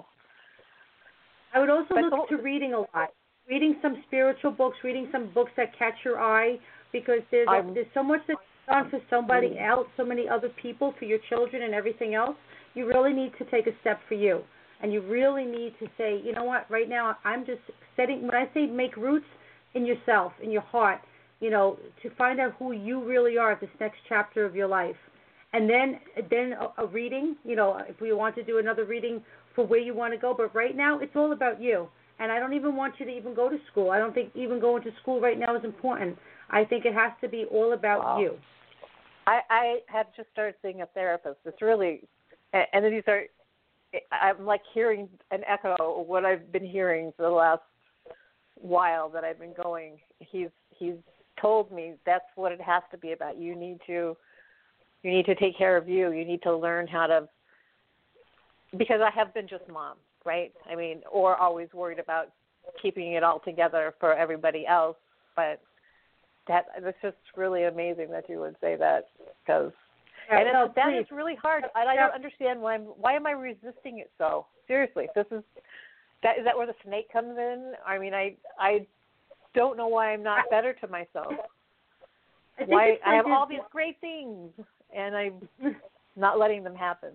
E: I would also look to reading a lot, reading some spiritual books, reading some books that catch your eye, because there's so much that's done for somebody else, so many other people, for your children and everything else. You really need to take a step for you. And you really need to say, you know what, right now I'm just setting, when I say make roots in yourself, in your heart, to find out who you really are at this next chapter of your life. And then a reading, if we want to do another reading for where you want to go. But right now it's all about you. And I don't even want you to even go to school. I don't think even going to school right now is important. I think it has to be all about you.
G: I have just started seeing a therapist. It's really, and these are, I'm like hearing an echo of what I've been hearing for the last while that I've been going. He's told me that's what it has to be about. You need to take care of you. You need to learn how to, because I have been just mom, right? Or always worried about keeping it all together for everybody else. But it's just really amazing that you would say that, because that is really hard. I don't understand why am I resisting it so? Seriously, is that where the snake comes in? I don't know why I'm not better to myself. I have all these great things, and I'm not letting them happen.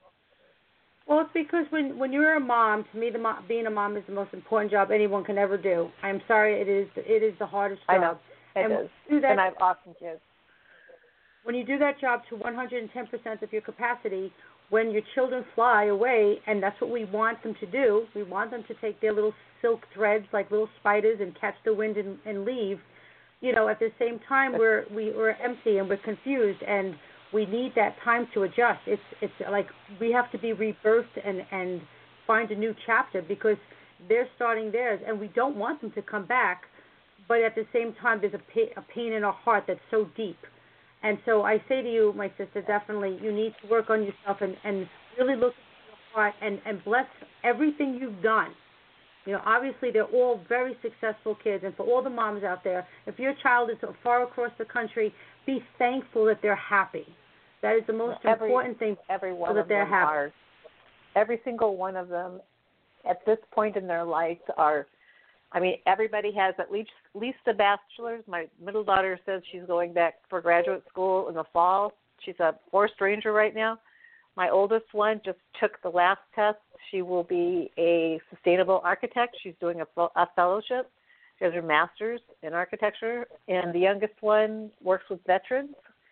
E: Well, it's because when you're a mom, to me, being a mom is the most important job anyone can ever do. I'm sorry, it is the hardest job.
G: I know, it is. And I have awesome kids.
E: When you do that job to 110% of your capacity, when your children fly away, and that's what we want them to do, we want them to take their little silk threads like little spiders and catch the wind and leave. At the same time, we're empty and we're confused, and we need that time to adjust. It's like we have to be rebirthed and find a new chapter, because they're starting theirs, and we don't want them to come back. But at the same time, there's a pain in our heart that's so deep. And so I say to you, my sister, definitely you need to work on yourself and really look at your heart and bless everything you've done. Obviously they're all very successful kids, and for all the moms out there, if your child is far across the country, be thankful that they're happy. That is the most important thing,
G: every one
E: that
G: of
E: they're
G: them
E: happy.
G: Are. Every single one of them at this point in their lives are, everybody has at least a bachelor's. My middle daughter says she's going back for graduate school in the fall. She's a forest ranger right now. My oldest one just took the last test. She will be a sustainable architect. She's doing a fellowship. She has her master's in architecture. And the youngest one works with veterans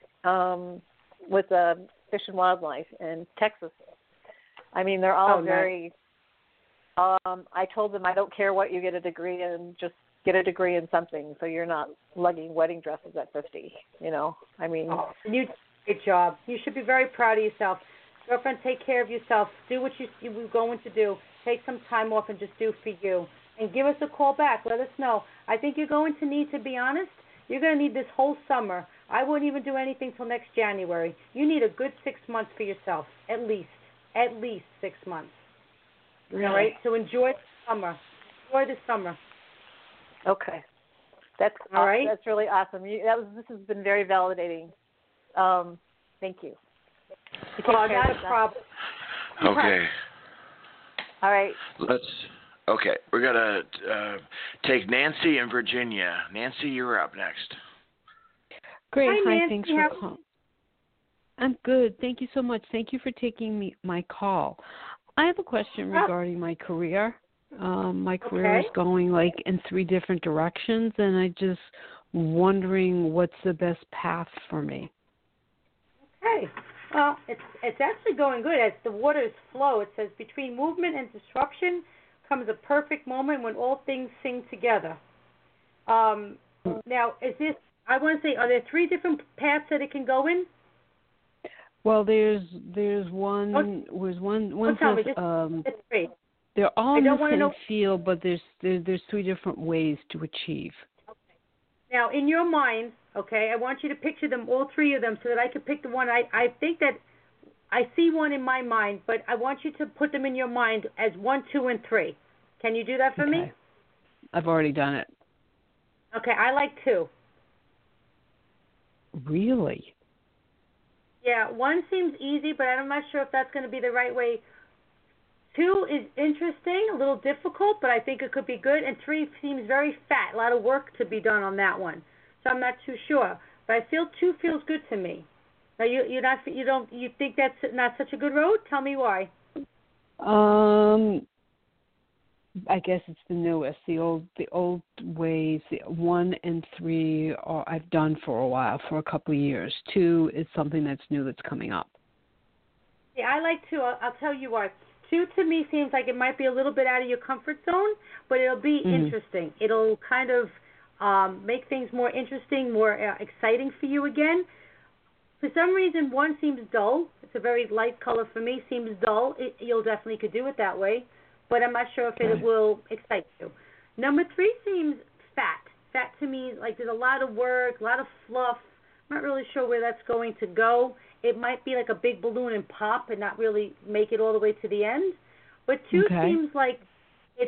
G: with Fish and Wildlife in Texas. They're all very... I told them I don't care what you get a degree in, just get a degree in something so you're not lugging wedding dresses at 50, You did a
E: great job. You should be very proud of yourself. Girlfriend, take care of yourself. Do what you were going to do. Take some time off and just do for you. And give us a call back. Let us know. I think you're going to need, to be honest, you're going to need this whole summer. I wouldn't even do anything till next January. You need a good 6 months for yourself, at least 6 months.
G: Really?
E: All right? So enjoy the summer. Enjoy the summer.
G: Okay. That's
E: all right.
G: That's really awesome. This has been very validating Thank you.
E: Not a problem.
D: Okay.
G: All right.
D: We're going to take Nancy in Virginia. Nancy, you're up next.
H: Great.
E: Hi, Nancy.
H: Thanks for calling. I'm good. Thank you so much. Thank you for taking my call. I have a question regarding my career. My career is going in 3 different directions, and I just wondering what's the best path for me.
E: Okay. Well, it's actually going good. As the waters flow, it says between movement and disruption comes a perfect moment when all things sing together. Now, is this? I want to say, are there 3 different paths that it can go in?
H: Well, there's one. There's one
E: tell
H: says,
E: me, just 3.
H: They're all in the same field, but there's 3 different ways to achieve.
E: Okay. Now, in your mind, I want you to picture them, all 3 of them, so that I can pick the one. I think that I see one in my mind, but I want you to put them in your mind as 1, 2, and 3. Can you do that for me?
H: I've already done it.
E: Okay, I like 2.
H: Really?
E: Yeah, 1 seems easy, but I'm not sure if that's going to be the right way. 2 is interesting, a little difficult, but I think it could be good. And 3 seems very fat, a lot of work to be done on that one. So I'm not too sure, but I feel 2 feels good to me. Now you think that's not such a good road? Tell me why.
H: I guess it's the newest. The old ways. 1 and 3 I've done for a while, for a couple of years. 2 is something that's new that's coming up.
E: Yeah, I like 2. I'll tell you why. 2 to me seems like it might be a little bit out of your comfort zone, but it'll be interesting. It'll kind of make things more interesting, more exciting for you again. For some reason, 1 seems dull. It's a very light color for me. Seems dull. You'll definitely could do it that way, but I'm not sure if it will excite you. Number 3 seems fat. Fat to me, like there's a lot of work, a lot of fluff. I'm not really sure where that's going to go. It might be like a big balloon and pop and not really make it all the way to the end. But 2 seems like it's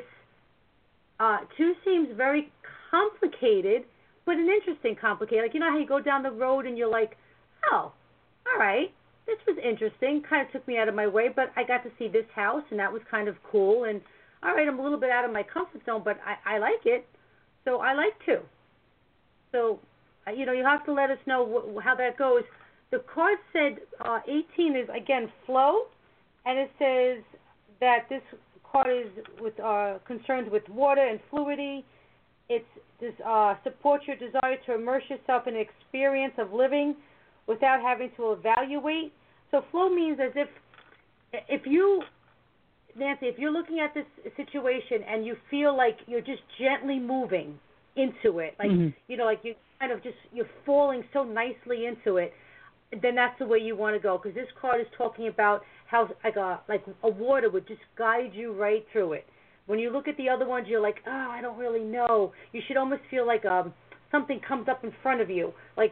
E: 2 seems very complicated, but an interesting complicated. Like, you know how you go down the road and you're like, oh, all right, this was interesting. Kind of took me out of my way, but I got to see this house, and that was kind of cool. And, all right, I'm a little bit out of my comfort zone, but I like it. So I like 2. So, you have to let us know how that goes. The card said 18 is, again, flow, and it says that this card is concerned with water and fluidity. It supports your desire to immerse yourself in an experience of living without having to evaluate. So flow means as if you, Nancy, if you're looking at this situation and you feel like you're just gently moving into it, like, like you kind of you're falling so nicely into it, then that's the way you want to go, because this card is talking about how like a water would just guide you right through it. When you look at the other ones, you're like, oh, I don't really know. You should almost feel like something comes up in front of you. Like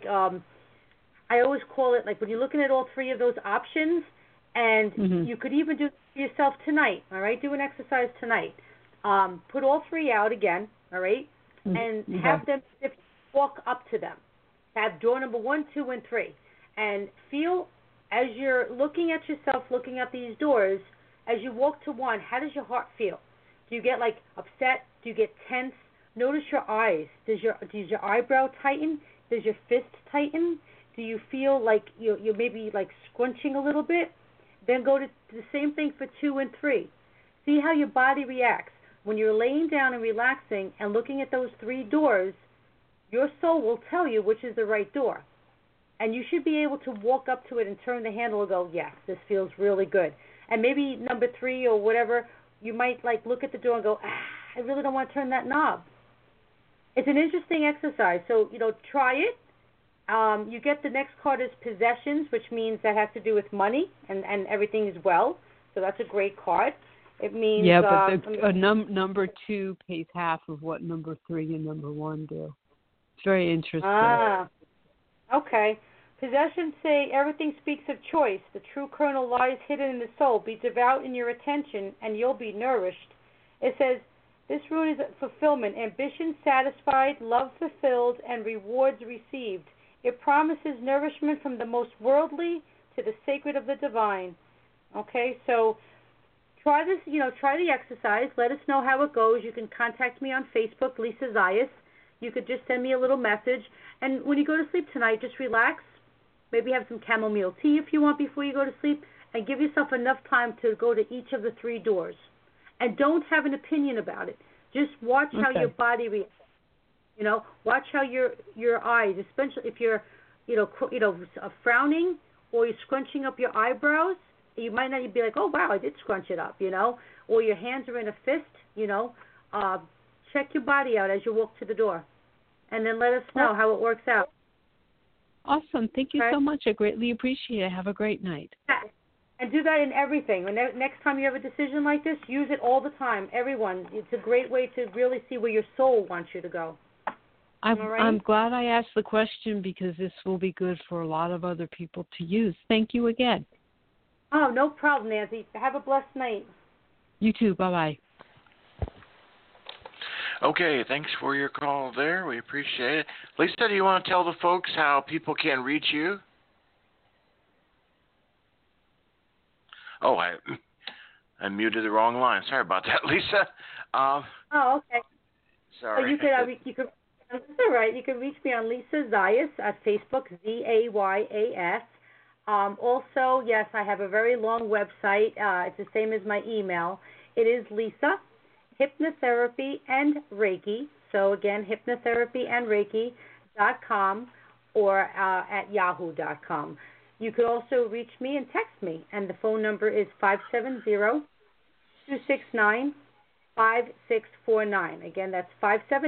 E: I always call it, like when you're looking at all 3 of those options, and you could even do it yourself tonight, all right? Do an exercise tonight. Put all 3 out again, all right? And have them walk up to them. Have door number 1, 2, and 3. And feel, as you're looking at yourself, looking at these doors, as you walk to 1, how does your heart feel? Do you get like upset? Do you get tense? Notice your eyes. Does your eyebrow tighten? Does your fist tighten? Do you feel like you're maybe like scrunching a little bit? Then go to the same thing for 2 and 3. See how your body reacts. When you're laying down and relaxing and looking at those 3 doors, your soul will tell you which is the right door. And you should be able to walk up to it and turn the handle and go, yes, this feels really good. And maybe number 3 or whatever, you might like look at the door and go, I really don't want to turn that knob. It's an interesting exercise. So, try it. You get the next card is possessions, which means that has to do with money and everything as well. So that's a great card. It means
H: but number 2 pays half of what number 3 and number 1 do. It's very interesting.
E: Okay. Possessions say everything speaks of choice. The true kernel lies hidden in the soul. Be devout in your attention, and you'll be nourished. It says this rune is fulfillment, ambition satisfied, love fulfilled, and rewards received. It promises nourishment from the most worldly to the sacred of the divine. Okay, so try this, try the exercise. Let us know how it goes. You can contact me on Facebook, Lisa Zayas. You could just send me a little message. And when you go to sleep tonight, just relax. Maybe have some chamomile tea if you want before you go to sleep. And give yourself enough time to go to each of the 3 doors. And don't have an opinion about it. Just watch how your body reacts. Watch how your eyes, especially if you're, frowning or you're scrunching up your eyebrows, you might not even be like, oh, wow, I did scrunch it up, or your hands are in a fist, check your body out as you walk to the door. And then let us know how it works out.
H: Awesome. Thank you so much. I greatly appreciate it. Have a great night.
E: Yeah. And do that in everything. When next time you have a decision like this, use it all the time. Everyone. It's a great way to really see where your soul wants you to go.
H: I'm glad I asked the question because this will be good for a lot of other people to use. Thank you again.
E: Oh, no problem, Nancy. Have a blessed night.
H: You too. Bye-bye.
D: Okay, thanks for your call there. We appreciate it. Lisa, do you want to tell the folks how people can reach you? Oh, I muted the wrong line. Sorry about that, Lisa.
E: Okay.
D: Sorry.
E: You could. That's all right. You can reach me on Lisa Zayas at Facebook, Zayas. Also, yes, I have a very long website. It's the same as my email. It is Lisa Hypnotherapy and Reiki. So again, hypnotherapy and Reiki.com or at yahoo.com. You could also reach me and text me, and the phone number is 570-269-5649. Again, that's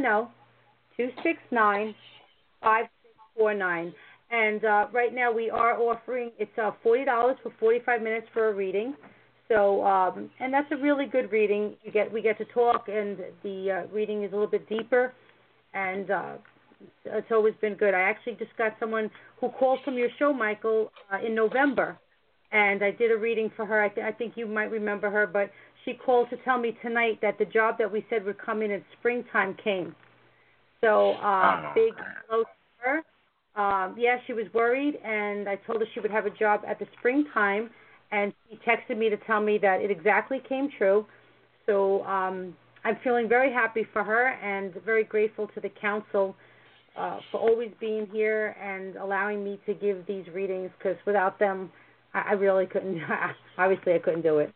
E: 570-269-5649. And right now we are offering, it's $40 for 45 minutes for a reading. So, and that's a really good reading. We get to talk, and the reading is a little bit deeper, and it's always been good. I actually just got someone who called from your show, Michael, in November, and I did a reading for her. I think you might remember her, but she called to tell me tonight that the job that we said would come in springtime came. So, big hello to her. Yeah, she was worried, and I told her she would have a job at the springtime, and she texted me to tell me that it exactly came true. So I'm feeling very happy for her and very grateful to the council for always being here and allowing me to give these readings, because without them, I really couldn't. Obviously, I couldn't do it.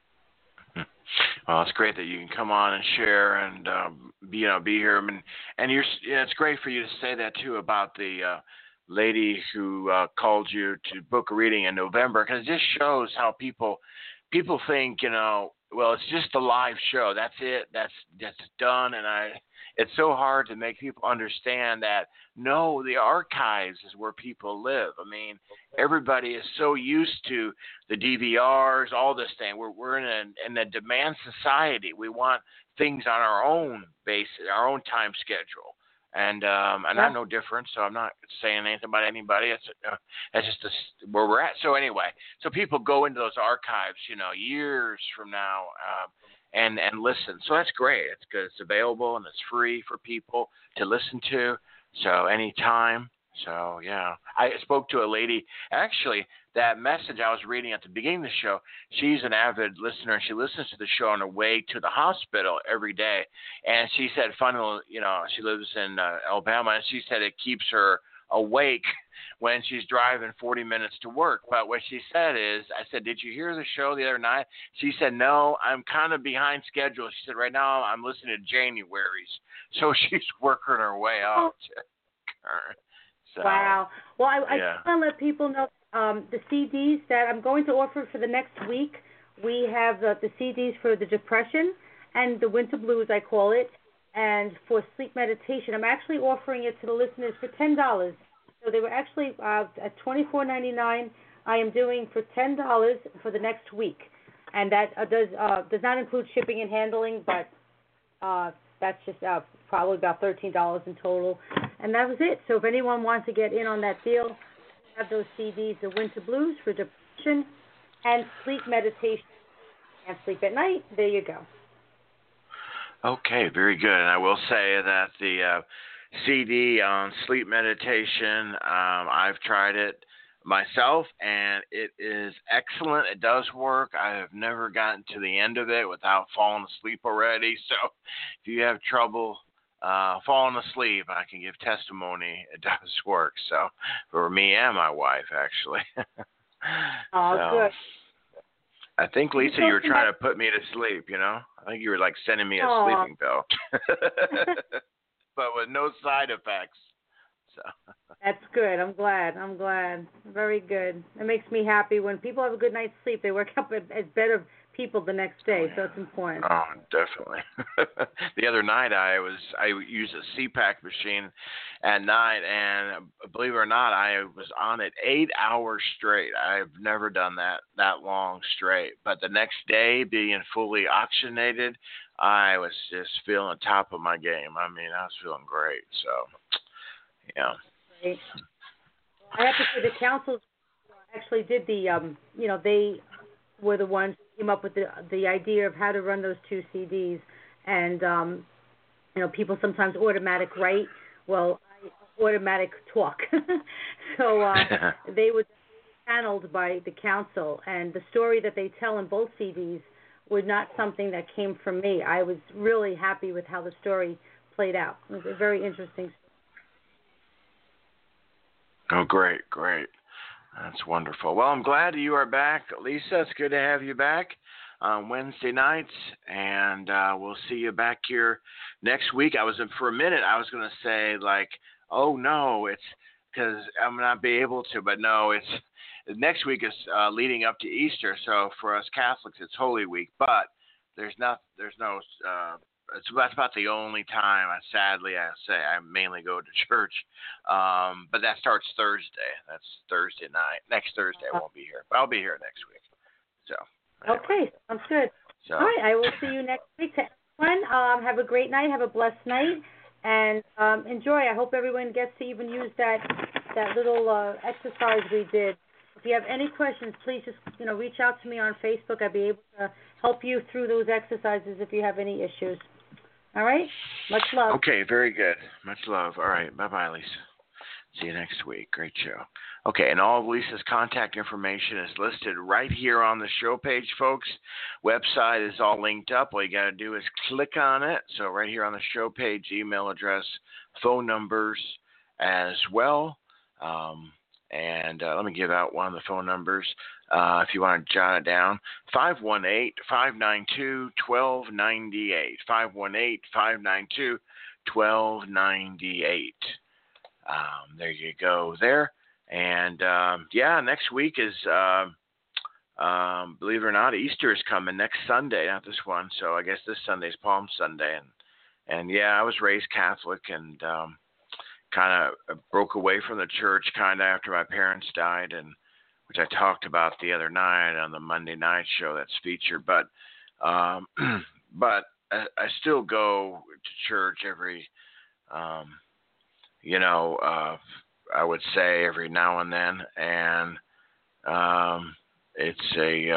D: Well, it's great that you can come on and share and be here. And it's great for you to say that too about the lady who called you to book a reading in November, because it just shows how people think, well, it's just a live show. That's it. That's done. And it's so hard to make people understand that, no, the archives is where people live. I mean, everybody is so used to the DVRs, all this thing. We're in a demand society. We want things on our own basis, our own time schedule. And I'm no different, so I'm not saying anything about anybody. That's just where we're at. So anyway, so people go into those archives, years from now, and listen. So that's great. It's good. It's available and it's free for people to listen to. So anytime. So yeah, I spoke to a lady. Actually, that message I was reading at the beginning of the show, she's an avid listener, and she listens to the show on her way to the hospital every day. And she said, funnily, she lives in Alabama, and she said it keeps her awake when she's driving 40 minutes to work. But what she said is, I said, did you hear the show the other night? She said, no, I'm kind of behind schedule. She said, right now I'm listening to January's. So she's working her way up to current. So,
E: wow. Well, I want to let people know the CDs that I'm going to offer for the next week. We have the CDs for the depression and the winter blues, I call it, and for sleep meditation. I'm actually offering it to the listeners for $10. So they were actually at $24.99. I am doing for $10 for the next week, and that does not include shipping and handling, but that's just probably about $13 in total. And that was it. So if anyone wants to get in on that deal, have those CDs, the Winter Blues for depression and sleep meditation and sleep at night. There you go.
D: Okay, very good. And I will say that CD on sleep meditation. I've tried it myself, and it is excellent. It does work. I have never gotten to the end of it without falling asleep already. So if you have trouble falling asleep, I can give testimony. It does work. So for me and my wife, actually.
E: Oh,
D: so,
E: good.
D: I think, Lisa, you were trying to put me to sleep, I think you were like sending me a sleeping pill. But with no side effects. So.
E: That's good. I'm glad. Very good. It makes me happy when people have a good night's sleep. They wake up as better people the next day, so it's important.
D: Oh, definitely. The other night I used a CPAP machine at night, and believe it or not, I was on it 8 hours straight. I've never done that long straight. But the next day, being fully oxygenated, I was just feeling top of my game. I mean, I was feeling great. So, yeah.
E: Great. I have to say the council actually did the, they were the ones who came up with the idea of how to run those 2 CDs. And, people sometimes automatic write. Well, I automatic talk. So they were channeled by the council. And the story that they tell in both CDs was not something that came from me. I was really happy with how the story played out. It was a very interesting story.
D: Oh, great. That's wonderful. Well, I'm glad you are back, Lisa. It's good to have you back on Wednesday nights, and we'll see you back here next week. For a minute, I was going to say, like, oh, no, it's because I'm not be able to, but no, it's next week is leading up to Easter, so for us Catholics, it's Holy Week, but that's about the only time I mainly go to church. But that starts Thursday. That's Thursday night. Next Thursday I won't be here, but I'll be here next week. So. Anyway.
E: Okay, sounds good. So. All right, I will see you next week. Everyone, have a great night. Have a blessed night, and enjoy. I hope everyone gets to even use that little exercise we did. If you have any questions, please just reach out to me on Facebook. I'd be able to help you through those exercises if you have any issues. All right? Much love.
D: Okay, very good. Much love. All right. Bye-bye, Lisa. See you next week. Great show. Okay, and all of Lisa's contact information is listed right here on the show page, folks. Website is all linked up. All you got to do is click on it. So right here on the show page, email address, phone numbers as well. And let me give out one of the phone numbers if you want to jot it down. 518-592-1298. 518-592-1298. There you go there. And, next week is, believe it or not, Easter is coming next Sunday, not this one. So I guess this Sunday is Palm Sunday. And I was raised Catholic and kind of broke away from the church kind of after my parents died, and which I talked about the other night on the Monday night show that's featured. But I still go to church every, I would say every now and then, and it's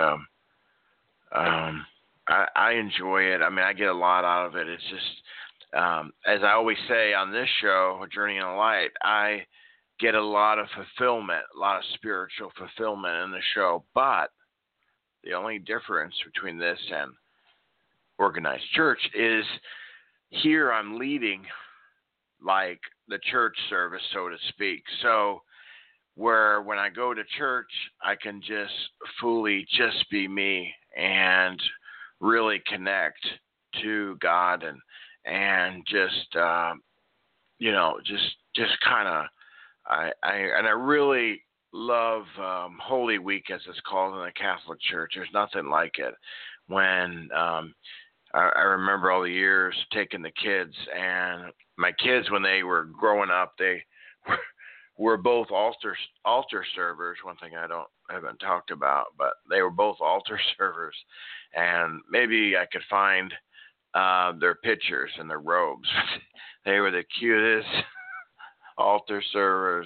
D: I enjoy it. I mean, I get a lot out of it. It's just, as I always say on this show, Journey in the Light, I get a lot of fulfillment, a lot of spiritual fulfillment in the show. But the only difference between this and organized church is here I'm leading like the church service, so to speak. So where when I go to church, I can just fully just be me and really connect to God and just just kind of I really love Holy Week, as it's called in the Catholic Church. There's nothing like it. When I remember all the years taking the kids, and my kids when they were growing up, they were both altar servers. One thing I haven't talked about, but they were both altar servers, and maybe I could find their pictures and their robes. They were the cutest altar servers.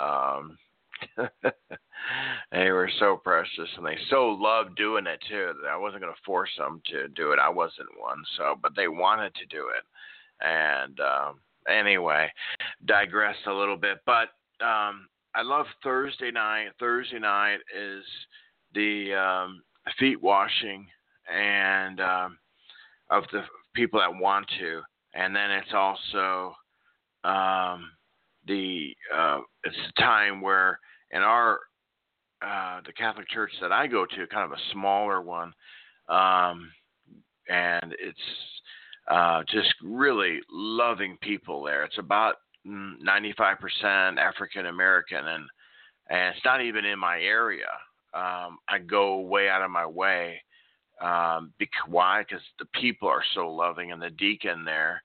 D: They were so precious, and they so loved doing it too that I wasn't going to force them to do it. I wasn't one, but they wanted to do it, and anyway, digressed a little bit. But I love Thursday night. Thursday night is the feet washing and of the people that want to, and then it's also it's a time where in our the Catholic Church that I go to, kind of a smaller one, and it's just really loving people there. It's about 95% African American, and it's not even in my area. I go way out of my way. Why? Because the people are so loving, and the deacon there,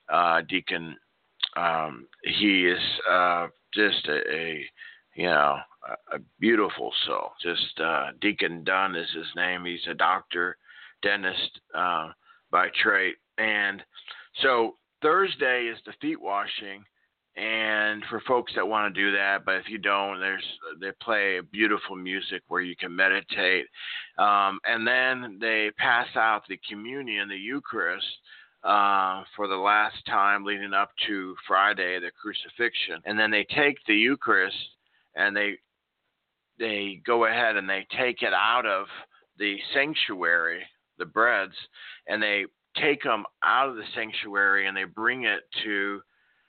D: he is just a beautiful soul. Just Deacon Dunn is his name. He's a doctor, dentist by trade. And so Thursday is the feet washing, and for folks that want to do that, but if you don't, they play beautiful music where you can meditate, and then they pass out the communion, the Eucharist, for the last time leading up to Friday, the crucifixion, and then they take the Eucharist and they go ahead and they take it out of the sanctuary, the breads, and they take them out of the sanctuary and they bring it to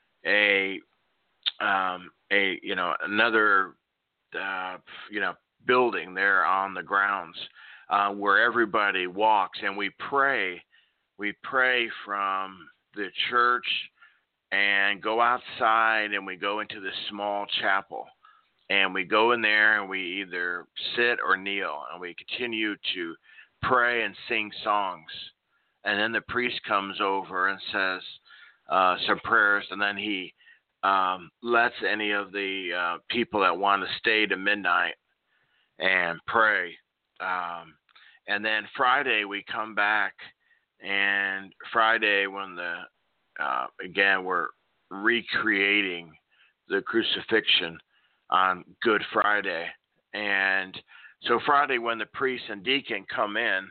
D: another building there on the grounds where everybody walks, and we pray from the church and go outside, and we go into this small chapel, and we go in there and we either sit or kneel, and we continue to pray and sing songs. And then the priest comes over and says some prayers, and then he lets any of the people that want to stay to midnight and pray. And then Friday we come back, and Friday when again we're recreating the crucifixion on Good Friday. And so Friday when the priest and deacon come in,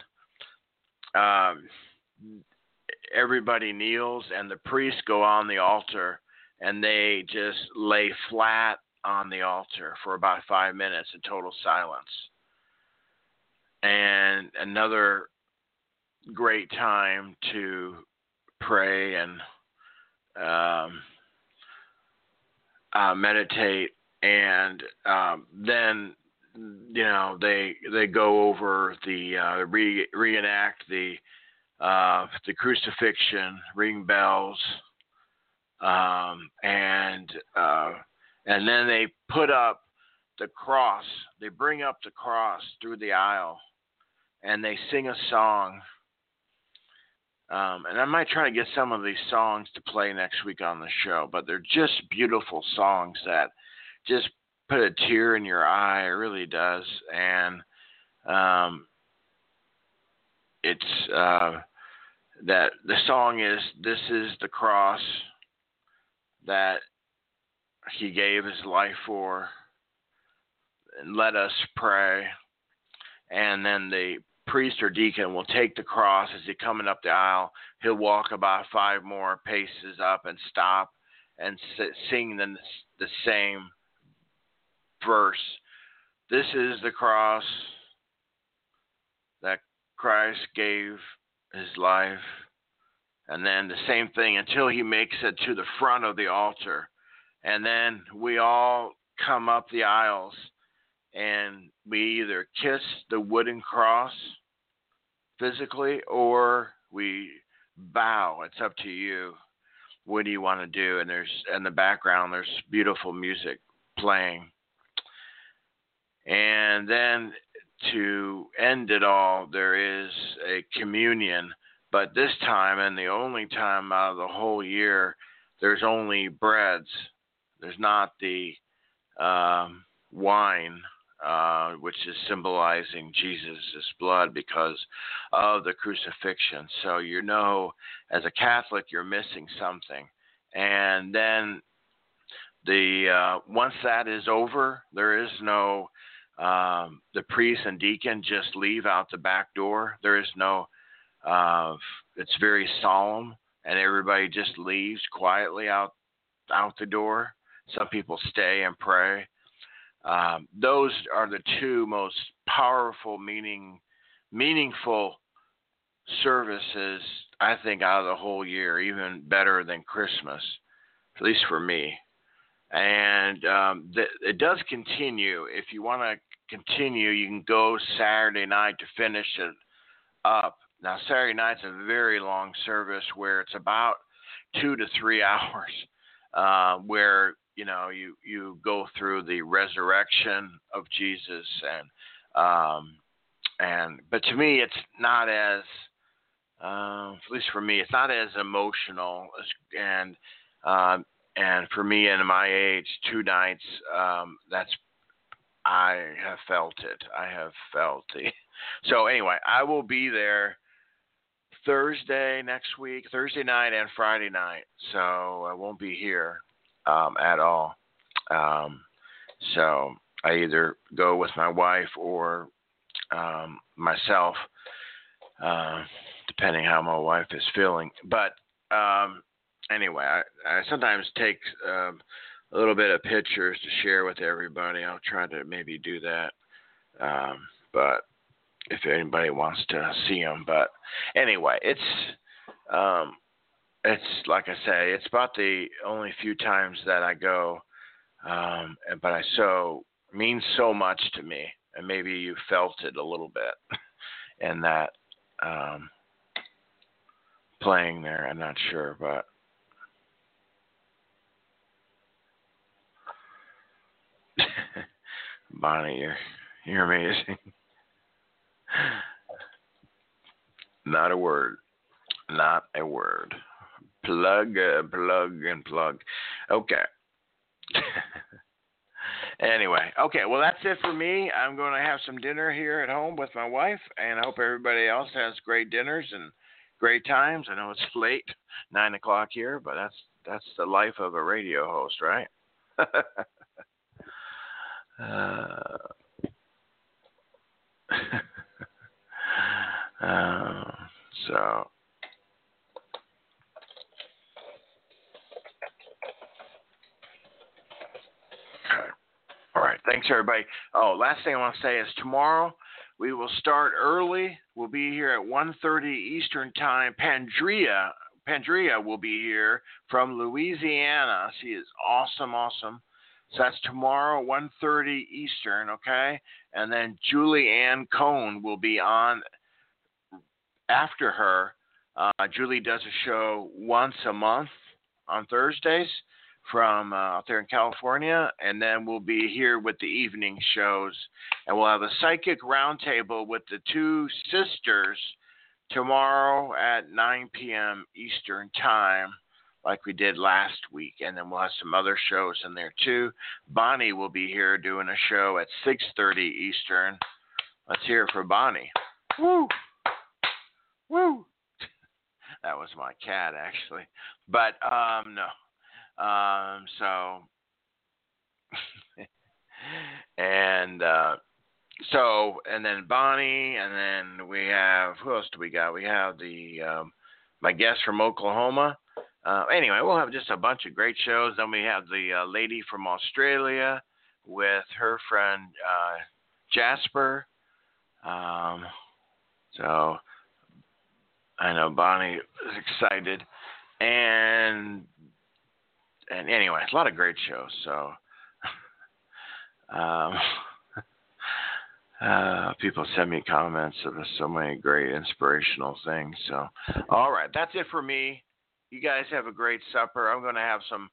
D: everybody kneels, and the priests go on the altar, and they just lay flat on the altar for about 5 minutes in total silence. And another great time to pray and meditate, and then they go over the reenact the crucifixion, ring bells, and then they put up the cross. They bring up the cross through the aisle, and they sing a song. And I might try to get some of these songs to play next week on the show, but they're just beautiful songs that just put a tear in your eye. It really does. And it's that the song is, "This is the cross that he gave his life for, and let us pray." And then the priest or deacon will take the cross as he's coming up the aisle. He'll walk about 5 more paces up and stop and sing the same verse. "This is the cross that Christ gave his life." And then the same thing until he makes it to the front of the altar. And then we all come up the aisles, and we either kiss the wooden cross physically or we bow. It's up to you. What do you want to do? And there's in the background, there's beautiful music playing. And then to end it all, there is a communion. But this time, and the only time out of the whole year, there's only breads. There's not the wine, which is symbolizing Jesus' blood because of the crucifixion. So as a Catholic, you're missing something. And then once that is over, there is no the priest and deacon just leave out the back door. There is no it's very solemn, and everybody just leaves quietly out out the door. Some people stay and pray. Those are the two most powerful, meaningful services, I think, out of the whole year, even better than Christmas, at least for me. And it does continue. If you want to continue, you can go Saturday night to finish it up. Now, Saturday night's a very long service where it's about 2 to 3 hours, where you go through the resurrection of Jesus, but to me, it's not as, at least for me, it's not as emotional, and for me and my age, 2 nights, I have felt it. I have felt it. So anyway, I will be there Thursday next week, Thursday night and Friday night. So I won't be here at all. So I either go with my wife or myself, depending how my wife is feeling. But anyway, I sometimes take a little bit of pictures to share with everybody. I'll try to maybe do that. But if anybody wants to see them. But anyway, it's like I say, it's about the only few times that I go, but it means so much to me, and maybe you felt it a little bit in that playing there. I'm not sure, but Bonnie, you're amazing. Not a word. Not a word. Plug. Okay. Anyway, okay, well, that's it for me. I'm going to have some dinner here at home with my wife, and I hope everybody else has great dinners and great times. I know it's late, 9 o'clock here, but that's the life of a radio host, right? So all right, thanks everybody. Oh, last thing I want to say is tomorrow we will start early. We'll be here at 1:30 Eastern Time. Pandrea will be here from Louisiana. She is awesome. So that's tomorrow, 1:30 Eastern, okay? And then Julie Ann Cohn will be on after her. Julie does a show once a month on Thursdays from out there in California, and then we'll be here with the evening shows, and we'll have a psychic roundtable with the two sisters tomorrow at 9 p.m. Eastern Time, like we did last week, and then we'll have some other shows in there too. Bonnie will be here doing a show at 6:30 Eastern. Let's hear it for Bonnie. Woo! Woo! That was my cat, actually. But, no. So, and then Bonnie, and then we have, who else do we got? We have my guest from Oklahoma. Anyway, we'll have just a bunch of great shows. Then we have the lady from Australia with her friend Jasper. So I know Bonnie is excited, and anyway, it's a lot of great shows. So people send me comments of so many great inspirational things. So all right, that's it for me. You guys have a great supper. I'm going to have some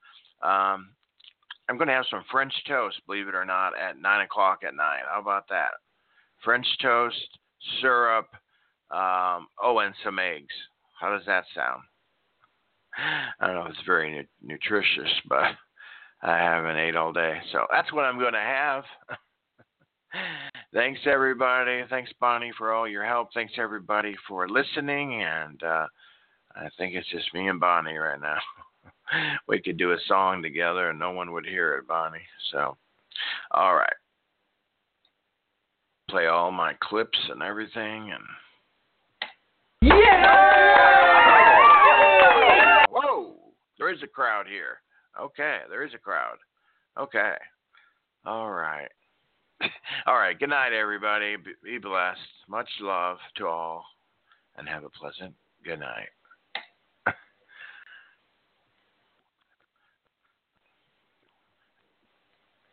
D: French toast, believe it or not, at 9 o'clock at night. How about that? French toast, syrup, and some eggs. How does that sound? I don't know if it's very nutritious, but I haven't ate all day. So that's what I'm going to have. Thanks, everybody. Thanks, Bonnie, for all your help. Thanks, everybody, for listening. And I think it's just me and Bonnie right now. We could do a song together and no one would hear it, Bonnie. So, all right. Play all my clips and everything. And yeah! Whoa! There is a crowd here. Okay, there is a crowd. Okay. All right. All right. Good night, everybody. Be blessed. Much love to all, and have a pleasant good night.